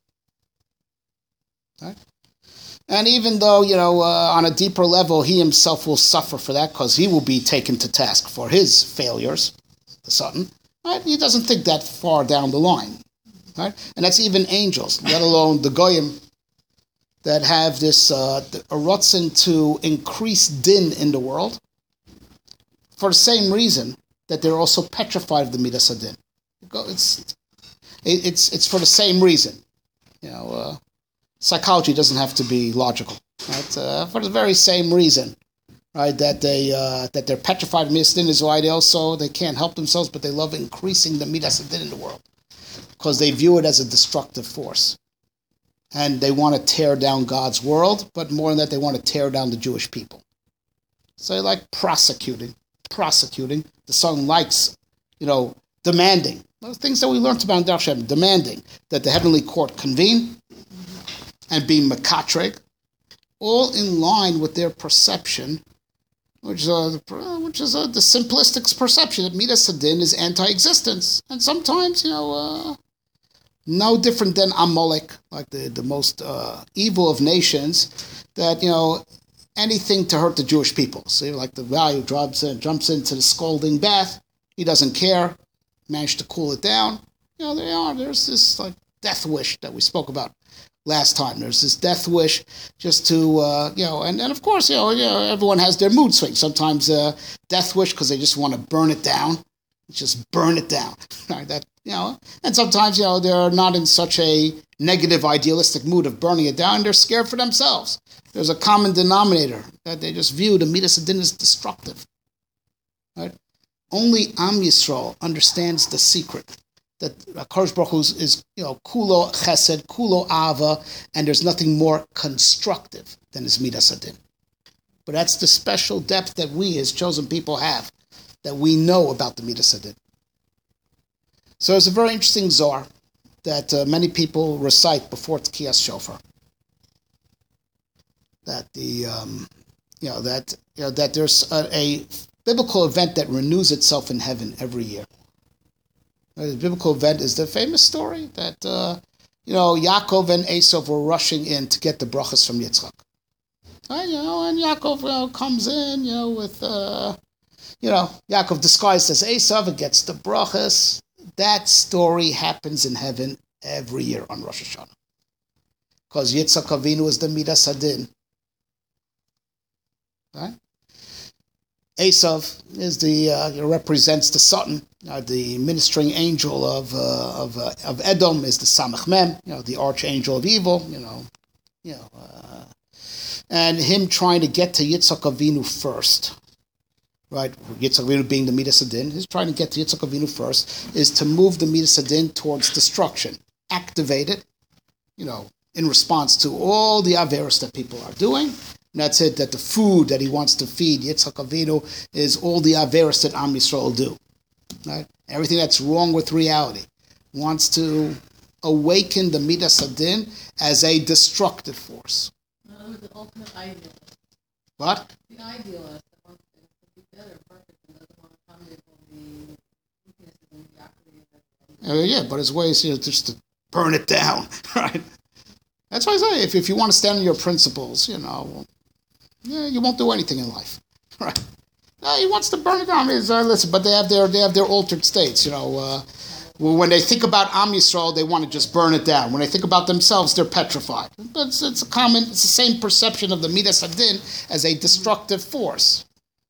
Right? And even though, you know, uh, on a deeper level, he himself will suffer for that because he will be taken to task for his failures, the Satan, right? He doesn't think that far down the line, right? And that's even angels, let alone the Goyim, that have this uh, a rutzin to increase din in the world for the same reason that they're also petrified of the Midas Hadin. It's, it's, it's for the same reason. You know, uh, psychology doesn't have to be logical, right? Uh, for the very same reason, right? That they uh, that they're petrified of Midas Hadin is why they also they can't help themselves, but they love increasing the Midas Hadin in the world because they view it as a destructive force. And they want to tear down God's world, but more than that, they want to tear down the Jewish people. So they like prosecuting, prosecuting. The Son likes, you know, demanding. Those things that we learned about in Dar Shem, demanding that the heavenly court convene and be mekatreg, all in line with their perception, which is, a, which is a, the simplistic perception that Midas Hadin is anti-existence. And sometimes, you know, uh, no different than Amalek, like the, the most uh, evil of nations, that, you know, anything to hurt the Jewish people. So, like the value jumps in, jumps into the scalding bath, he doesn't care, managed to cool it down. You know, they are, there's this like death wish that we spoke about last time. There's this death wish just to, uh, you know, and, and of course, you know, you know, everyone has their mood swings. Sometimes uh, death wish because they just want to burn it down, just burn it down. Right? That, you know, and sometimes, you know, they're not in such a negative, idealistic mood of burning it down. They're scared for themselves. There's a common denominator that they just view the Midas Hadin as destructive. Right? Only Am Yisrael understands the secret that HaKadosh Baruch Hu is, is, you know, kulo chesed, kulo ava, and there's nothing more constructive than his Midas Hadin. But that's the special depth that we as chosen people have, that we know about the Midas Hadin. So it's a very interesting Zohar that uh, many people recite before Tkiyas Shofar. That the, um, you know, that you know that there's a, a biblical event that renews itself in heaven every year. The biblical event is the famous story that, uh, you know, Yaakov and Esav were rushing in to get the brachas from Yitzchak. And, you know, and Yaakov, you know, comes in, you know, with, uh, you know, Yaakov disguised as Esav and gets the brachas. That story happens in heaven every year on Rosh Hashanah. Because Yitzchak Avinu is the Midas Hadin. Right? Esav is the uh, represents the Satan, uh, the ministering angel of uh, of uh, of Edom is the Samach Mem, you know, the archangel of evil, you know, you know, uh, and him trying to get to Yitzchak Avinu first, right? Yitzchak Avinu being the Midas Hadin, he's trying to get to Yitzchak Avinu first, is to move the Midas Hadin towards destruction, activate it, you know, in response to all the averos that people are doing. And that's it, that the food that he wants to feed Yitzchak Avinu is all the averos that Am Yisrael do. Right? Everything that's wrong with reality. Wants to awaken the Midas Hadin as a destructive force. No, the ultimate idealist. What? The idealist that wants things to be better, perfect, and doesn't want to accommodate all the weaknesses and mediocrity. Uh, yeah, but his way is, you know, just to burn it down, right? That's why I say, if, if you want to stand on your principles, you know, yeah, you won't do anything in life, right? Uh, he wants to burn it down. He's, uh, listen, but they have their they have their altered states, you know. Uh, well, when they think about Am Yisrael, they want to just burn it down. When they think about themselves, they're petrified. But it's, it's a common, it's the same perception of the Midas Hadin as a destructive force,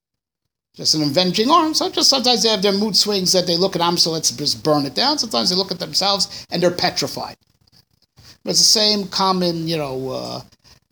just an avenging arm. So just sometimes they have their mood swings that they look at Am Yisrael, let's just burn it down. Sometimes they look at themselves and they're petrified. But it's the same common, you know, uh,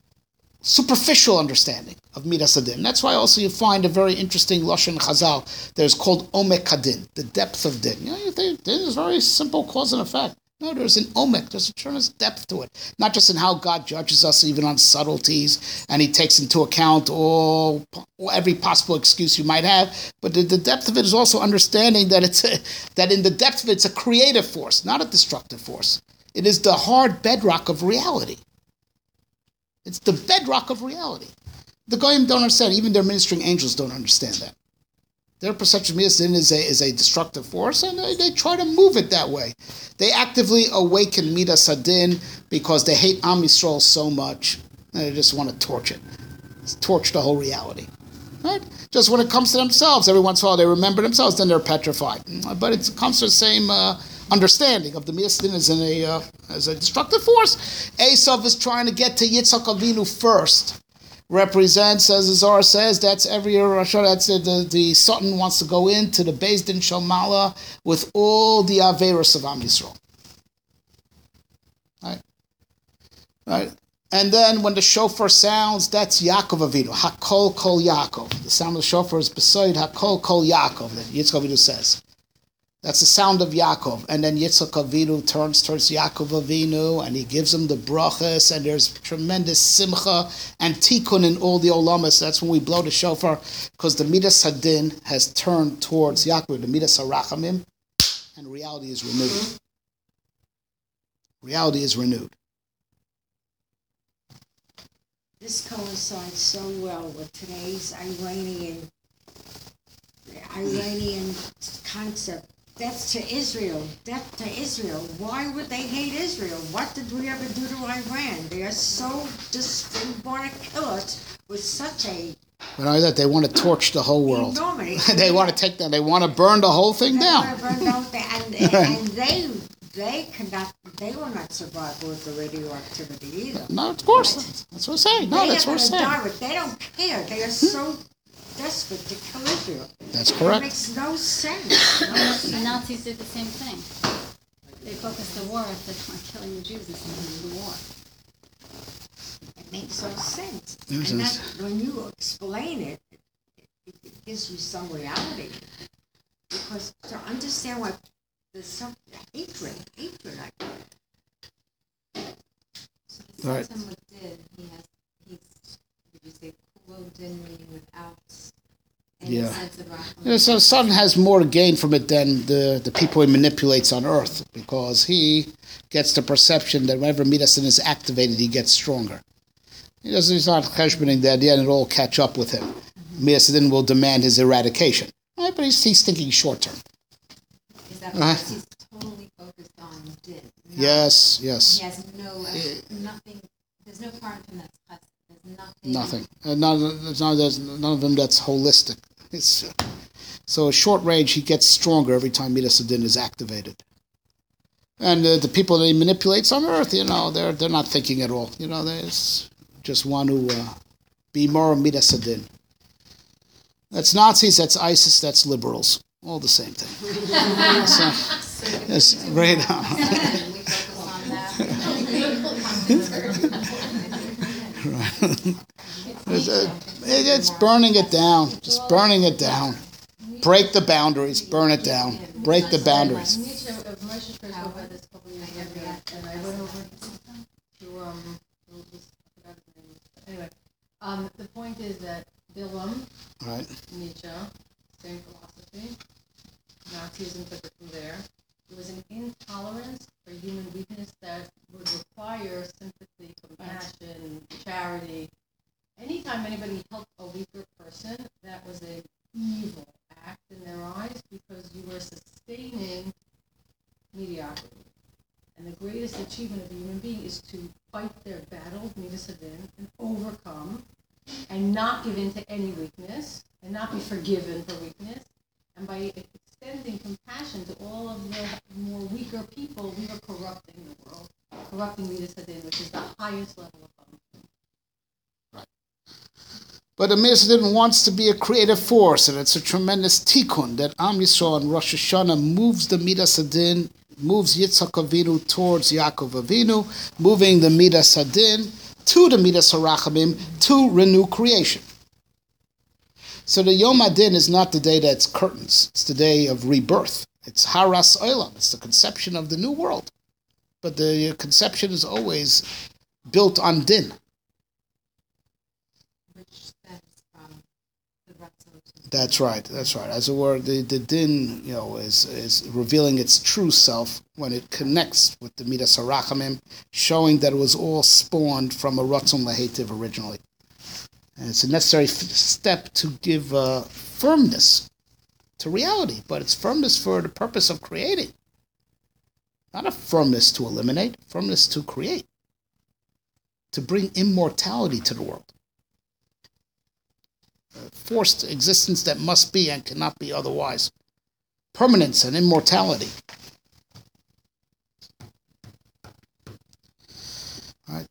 superficial understanding of Midas Hadin. That's why also you find a very interesting Lashon Chazal that is called Omek Hadin, the depth of Din. You know, you think Din is very simple cause and effect. No, there's an Omek, there's a tremendous depth to it. Not just in how God judges us, even on subtleties, and he takes into account all, every possible excuse you might have, but the, the depth of it is also understanding that it's a, that in the depth of it, it's a creative force, not a destructive force. It is the hard bedrock of reality. It's the bedrock of reality. The Goyim don't understand. Even their ministering angels don't understand that. Their perception of Midas Hadin is a, is a destructive force, and they, they try to move it that way. They actively awaken Midas Hadin because they hate Am Yisrael so much, and they just want to torch it. Torch the whole reality. Right? Just when it comes to themselves, every once in a while they remember themselves, then they're petrified. But it comes to the same uh, understanding of the Midas Hadin as, in a, uh, as a destructive force. Esav is trying to get to Yitzchak Avinu first. Represents, as the Zohar says, that's every year Rosh Hashanah, that's the, the, the Sultan wants to go into the Beis Din Shalmala with all the Averos of Am Yisrael. Right? Right? And then when the shofar sounds, that's Yaakov Avinu, Hakol Kol Yaakov. The sound of the shofar is beside Hakol Kol Yaakov, that Yitzchak Avinu says. That's the sound of Yaakov. And then Yitzchak Avinu turns towards Yaakov Avinu and he gives him the brachas, and there's tremendous simcha and tikkun in all the olamas. That's when we blow the shofar, because the Midas Hadin has turned towards Yaakov, the Midas Harachamim, and reality is renewed. Reality is renewed. This coincides so well with today's Iranian Iranian concept. Death to Israel, death to Israel. Why would they hate Israel? What did we ever do to Iran? They are so just, they want to kill us with such a But not that, they want to torch the whole world. enormity. They want to take that, they want to burn the whole thing They down. want to burn the whole thing, and, and they they cannot, they will not survive with the radioactivity either. No, of course. That's what we're saying. No, They that's are what we're gonna saying. die, but they don't care. They are so desperate to kill Israel. That's It correct. makes no sense. No The sense. Nazis did the same thing. They focused the war on killing the Jews instead of the war. It makes no sense. Yes, And yes. that, when you explain it, it, it gives you some reality. Because to understand what there's some hatred, hatred like that. So the Right. Sultan with Din, he has, he's, did you say, Kulo Din, meaning without any Yeah. sense of rachman? Yeah, so Son has more to gain from it than the, the people he manipulates on Earth, because he gets the perception that whenever Midas is activated, he gets stronger. He doesn't. He's not cheshboning that. The end it'll all catch up with him. Midas will demand his eradication. Right, but he's, he's thinking short term. Is that Uh, because he's totally focused on Din? not- Yes, yes. He has no, nothing, there's no part of him that's chesed. There's nothing. Nothing. Uh, none, there's none, there's none of them that's holistic. It's, uh, so at short range, he gets stronger every time Midas Adin is activated. And uh, the people that he manipulates on Earth, you know, they're they're not thinking at all. You know, they s- just want to uh, be more Midas Adin. That's Nazis, that's ISIS, that's liberals. All the same thing. so, yes, right on. We focus on that. It's, uh, it- it's burning it down. Just burning it down. Break the boundaries. Burn it down. Break the boundaries. Nietzsche, uh, Moshe spoke about this a couple of years ago, and I went over to, um, we'll just- I forgot his name. But anyway, um, the point is that Bilam, Right. Nietzsche, same philosophy, Nazism took it from there. It was an intolerance for human weakness that would require sympathy, compassion, charity. Anytime anybody helped a weaker person, that was a evil act in their eyes because you were sustaining mediocrity. And the greatest achievement of a human being is to fight their battles, Midas Adin, and overcome, and not give in to any weakness, and not be forgiven for weakness. And by extending compassion to all of the more weaker people, we are corrupting the world, corrupting Midas Adin, which is the highest level of function. But the Midas Adin wants to be a creative force, and it's a tremendous tikkun that Am Yisrael and Rosh Hashanah moves the Midas Adin, moves Yitzhak Avinu towards Yaakov Avinu, moving the Midas Adin to the Midas Harachamim to renew creation. So the Yom Adin is not the day that's curtains. It's the day of rebirth. It's Haras Olam. It's the conception of the new world. But the conception is always built on Din. Which stems from the Ratzon. That's right. That's right. As it were, the, the din, you know, is is revealing its true self when it connects with the Midas Harachamim, showing that it was all spawned from a Ratzon Lahetiv originally. And it's a necessary f- step to give uh, firmness to reality, but it's firmness for the purpose of creating. Not a firmness to eliminate, firmness to create, to bring immortality to the world. Forced existence that must be and cannot be otherwise. Permanence and immortality. Right?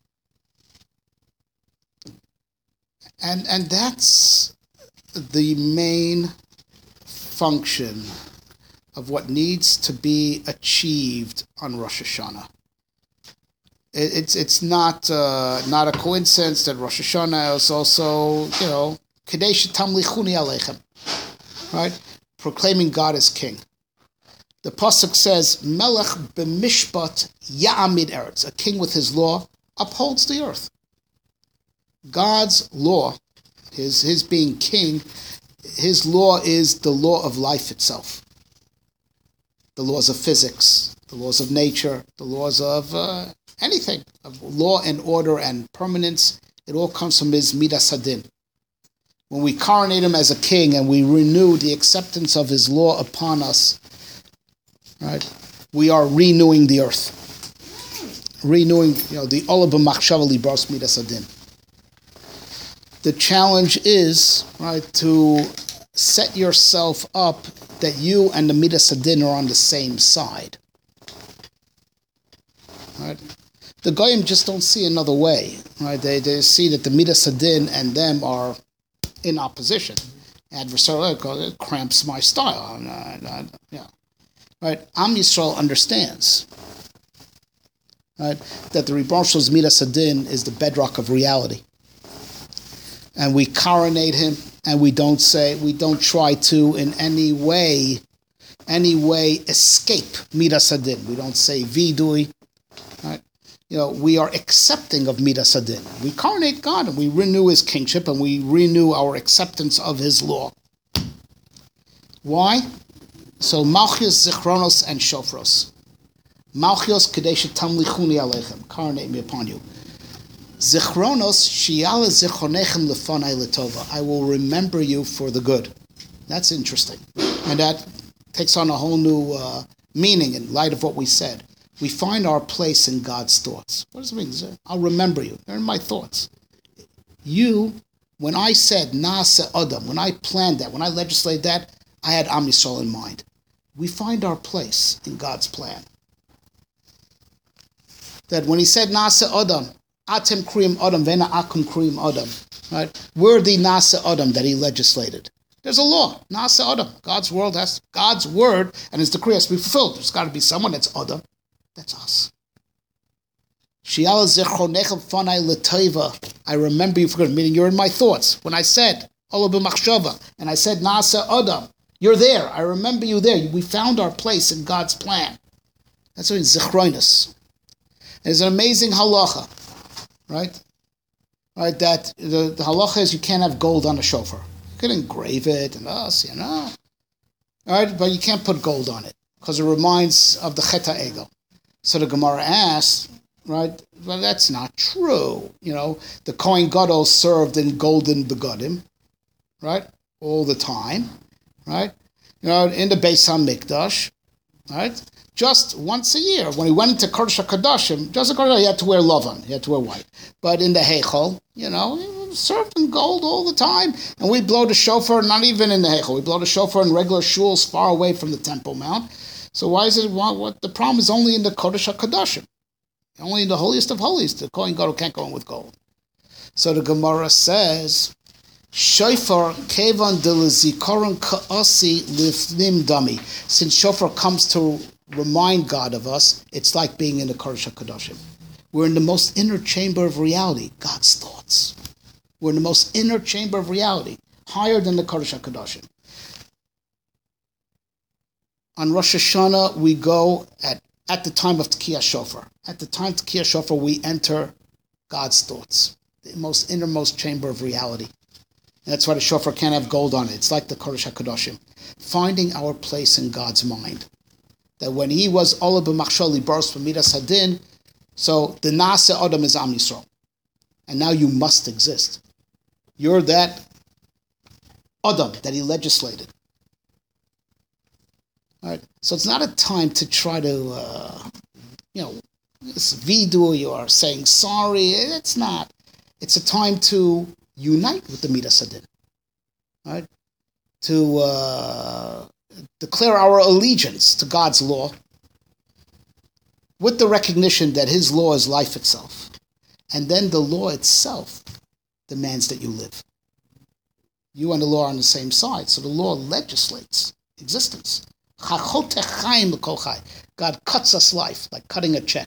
And and that's the main function of what needs to be achieved on Rosh Hashanah. It, it's it's not uh, not a coincidence that Rosh Hashanah is also, you know, Kadesh Tamlichuni Aleichem, right? Proclaiming God as King. The pasuk says, "Melech b'mishpat ya'amid eretz." A king with his law upholds the earth. God's law, his his being king, his law is the law of life itself. The laws of physics, the laws of nature, the laws of uh, anything, of law and order and permanence. It all comes from his Midas Hadin. When we coronate him as a king and we renew the acceptance of his law upon us, right, we are renewing the earth. Renewing, you know, the Olah b'machshava libras Midas Hadin. The challenge is, right, to set yourself up that you and the Midas Hadin are on the same side. right? The Goyim just don't see another way, right? They they see that the Midas Hadin and them are in opposition. Adversarial, it cramps my style. I'm not- not- yeah. Right? Am Yisrael understands, right, that the Ribono Shel Olam's Midas Hadin is the bedrock of reality. And we coronate him, and we don't say, we don't try to in any way, any way escape Midas Hadin. We don't say vidui, right? You know, we are accepting of Midas Hadin. We coronate God, and we renew his kingship, and we renew our acceptance of his law. Why? So Malchus, Zichronos, and Shofros. Malchus, Kadesh Tamlichuni Aleichem, coronate me upon you. Zichronos, Shiala Zichronechem Lefanai Letova. I will remember you for the good. That's interesting. And that takes on a whole new uh, meaning in light of what we said. We find our place in God's thoughts. What does it mean? I'll remember you. They're in my thoughts. You, when I said Naaseh Adam, when I planned that, when I legislated that, I had Am Yisrael in mind. We find our place in God's plan. That when he said Naaseh Adam, Atem Kriyim Adam, Vena Akum Kriyim Adam, right? We're the Naaseh Adam that he legislated. There's a law, Naaseh Adam. God's world has, God's word and his decree has to be fulfilled. There's got to be someone that's Adam. That's us. Shial Zechronechem Fanai L'Teva. I remember you for good, meaning you're in my thoughts. When I said Ola B'Machshava, and I said Naaseh Adam, you're there. I remember you there. We found our place in God's plan. That's what it's Zechroinus. It's an amazing halacha, right? Right, that the, the halacha is you can't have gold on a shofar. You can engrave it and us, you know. All right, but you can't put gold on it because it reminds of the Cheta Egel. So the Gemara asks, right, well, that's not true. You know, the Kohen Gadol served in golden begadim, right, all the time, right? You know, in the Beis HaMikdash, right? Just once a year, when he went into Kodesh HaKadoshim, just a Kodesh, he had to wear lavan, he had to wear white. But in the Heichal, you know, he served in gold all the time. And we blow the shofar, not even in the Heichal, we blow the shofar in regular shuls far away from the Temple Mount. So why is it, what, what the problem is only in the Kodesh HaKadoshim? Only in the holiest of holies, the Kohen Gadol can't go in with gold. So the Gemara says, Shofar kevan de lezikaron ka'asi lifnim dami. Since shofar comes to remind God of us, it's like being in the Kodesh HaKadoshim. We're in the most inner chamber of reality, God's thoughts. We're in the most inner chamber of reality, higher than the Kodesh HaKadoshim. On Rosh Hashanah, we go at, at the time of Tekiyah Shofar. At the time of Tekiyah Shofar, we enter God's thoughts, the most innermost chamber of reality. And that's why the shofar can't have gold on it. It's like the Kodesh HaKadoshim. Finding our place in God's mind. That when he was Ola B'Machshava Liboros B'Midas Hadin, so the Naaseh Adam is Am Yisrael. And now you must exist. You're that Adam that he legislated. All right. So it's not a time to try to, uh, you know, this vidu, you are saying sorry. It's not. It's a time to unite with the Midas Hadin. Right? To uh, declare our allegiance to God's law with the recognition that his law is life itself. And then the law itself demands that you live. You and the law are on the same side, so the law legislates existence. God cuts us life, like cutting a check.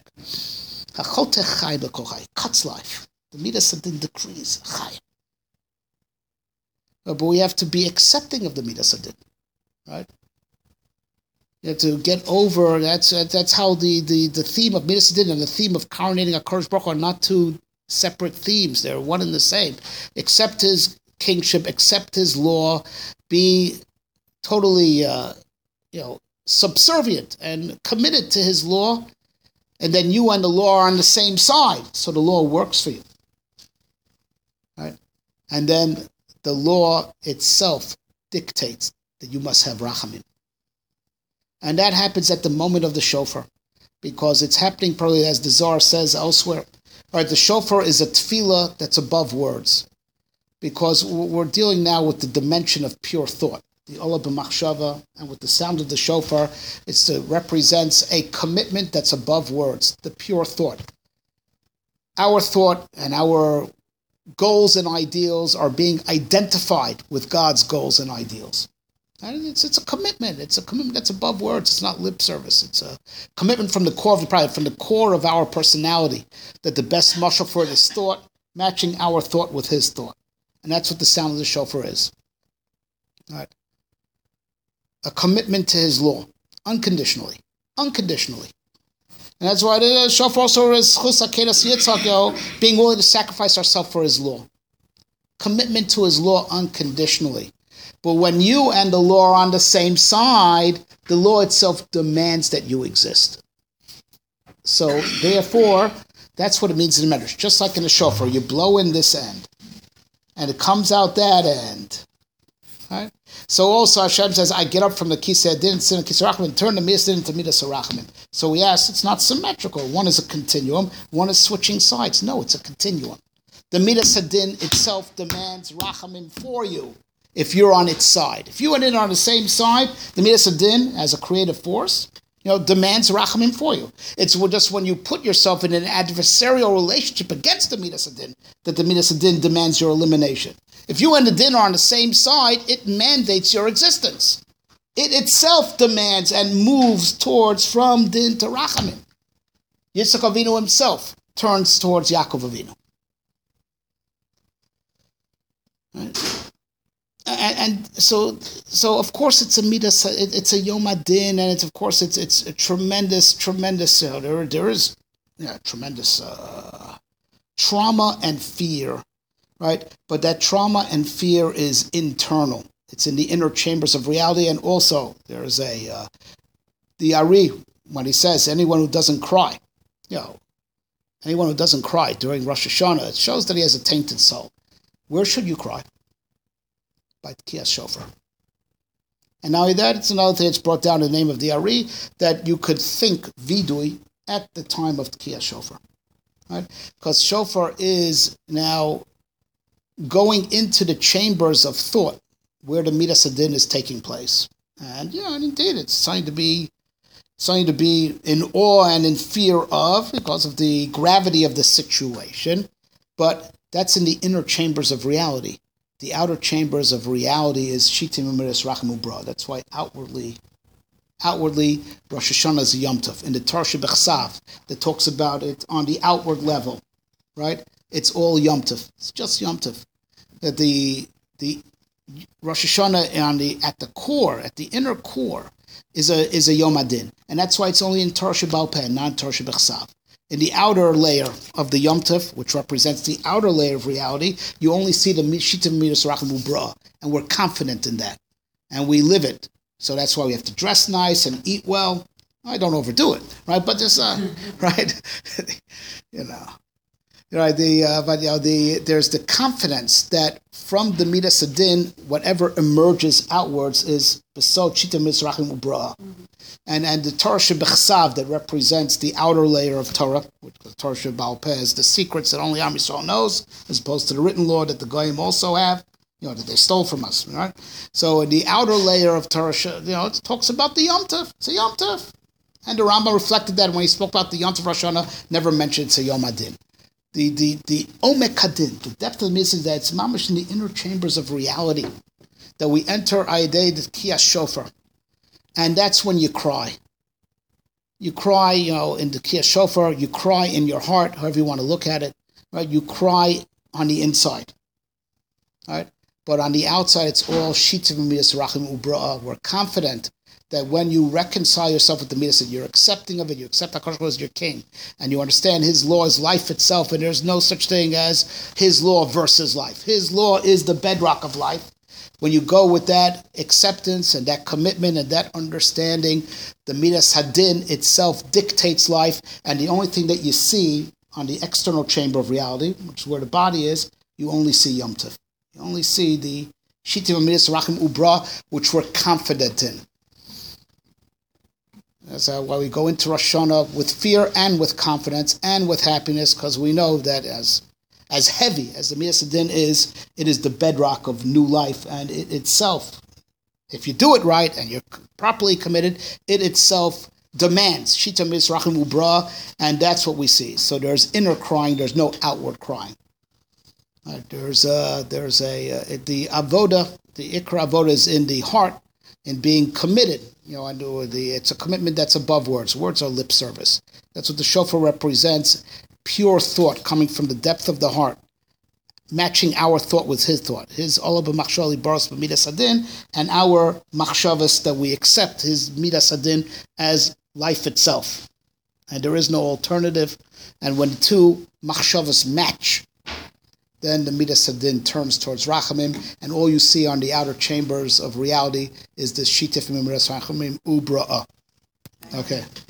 Cuts life. The Midas Hadin decrees. But we have to be accepting of the Midas Hadin, right? You have to get over, that's that's how the, the, the theme of Midas Hadin and the theme of coronating a Kodesh Baruch Hu are not two separate themes. They're one and the same. Accept his kingship, accept his law, be totally uh, you know, subservient and committed to his law, and then you and the law are on the same side, so the law works for you. Right? And then the law itself dictates that you must have rachamim. And that happens at the moment of the shofar, because it's happening probably as the Zohar says elsewhere. All right, the shofar is a tefillah that's above words, because we're dealing now with the dimension of pure thought. the Ola b'machshava, and with the sound of the shofar, it's to represents a commitment that's above words, the pure thought. Our thought and our goals and ideals are being identified with God's goals and ideals. And it's it's a commitment. It's a commitment that's above words. It's not lip service. It's a commitment from the core of the pride, from the core of our personality, that the best mashal for it is thought, matching our thought with his thought. And that's what the sound of the shofar is. All right. A commitment to his law, unconditionally. Unconditionally. And that's why the shofar also is chus akedas yitzhak, yo, being willing to sacrifice ourselves for his law. Commitment to his law unconditionally. But when you and the law are on the same side, the law itself demands that you exist. So, therefore, that's what it means in the medrash. Just like in the shofar, you blow in this end, and it comes out that end. Right? So also Hashem says, I get up from the kisei din, sin kisei rachamim, turn the midas din into midas rachamim. So we ask, it's not symmetrical. One is a continuum, one is switching sides. No, it's a continuum. The midas din itself demands rachamim for you if you're on its side. If you and it are on the same side, the midas din, as a creative force, you know, demands rachamim for you. It's just when you put yourself in an adversarial relationship against the midas din that the midas din demands your elimination. If you and the din are on the same side, it mandates your existence. It itself demands and moves towards from din to rachamim. Yitzchak Avinu himself turns towards Yaakov Avinu. Right? And, and so, so of course, it's a midas. It, it's a yom adin, and it's of course it's it's a tremendous, tremendous. Uh, there, there is, yeah, tremendous uh, trauma and fear, right? But that trauma and fear is internal. It's in the inner chambers of reality, and also there is a uh, the Ari when he says anyone who doesn't cry, you know, anyone who doesn't cry during Rosh Hashanah, it shows that he has a tainted soul. Where should you cry? By Tkiyas Shofar. And now that, it's another thing that's brought down in the name of the Ari, that you could think vidui at the time of Tkiyas Shofar. Right? Because Shofar is now going into the chambers of thought where the Midas Adin is taking place. And yeah, and indeed, it's something to be something to be in awe and in fear of because of the gravity of the situation. But that's in the inner chambers of reality. The outer chambers of reality is Shitim Amiris Racham Ubra. That's why outwardly, outwardly, Rosh Hashanah is a Yom Tov. In the Torah Shebechsav, that talks about it on the outward level, right? It's all Yom Tov. It's just Yom Tov. That the the Rosh Hashanah on the at the core, at the inner core, is a is a Yom Adin, and that's why it's only in Torah Shebal Peh, not in Torah Shebechsav. In the outer layer of the Yom Tov, which represents the outer layer of reality, you only see the Shitim Midas Racham Ubra, and we're confident in that, and we live it. So that's why we have to dress nice and eat well. I don't overdo it, right? But just uh, right, you know, right. The uh, but you know the there's the confidence that from the Midas Adin, whatever emerges outwards is Besod Shitim Midas Racham Ubra. And and the Torah Shebechsav that represents the outer layer of Torah, which the Torah Shebal Peh is the secrets that only Am Yisrael knows, as opposed to the written law that the Goyim also have, you know, that they stole from us, right? So in the outer layer of Torah, you know, it talks about the Yom Tov. It's a Yom Tov. And the Rambam reflected that when he spoke about the Yom Tov Rosh Hashanah, never mentioned it's a Yom Adin. The the the Omek Hadin, the depth of the message that it's mamish in the inner chambers of reality, that we enter Ayadei the Tkiyas Shofar. And that's when you cry. You cry, you know, in the Tkiyas Shofar. You cry in your heart, however you want to look at it. Right? You cry on the inside. Right? But on the outside, it's all Shitim Midas Racham Ubra. We're confident that when you reconcile yourself with the Midas, that you're accepting of it, you accept HaKadosh Baruch Hu as your king, and you understand His law is life itself, and there's no such thing as His law versus life. His law is the bedrock of life. When you go with that acceptance and that commitment and that understanding, the Midas Hadin itself dictates life, and the only thing that you see on the external chamber of reality, which is where the body is, you only see Yom Tov. You only see the Shitim Midas Racham Ubra, which we're confident in. That's why we go into Rosh Hashanah with fear and with confidence and with happiness, because we know that as As heavy as the Midas Hadin is, it is the bedrock of new life, and it itself If you do it right and you're properly committed, it itself demands shita misrachim ubra, and that's what we see. So there's inner crying. There's no outward crying. Uh, there's a, there's a uh, the avoda, the ikra avoda is in the heart, in being committed. You know, and the it's a commitment that's above words. Words are lip service. That's what the shofar represents. Pure thought coming from the depth of the heart, matching our thought with his thought. His olah b'machshali baros b'midas adin, and our machshavas that we accept his midas adin as life itself, and there is no alternative. And when the two machshavas match, then the midas adin turns towards rachamim, and all you see on the outer chambers of reality is the shitif mimiras rachamim ubra'a. Okay.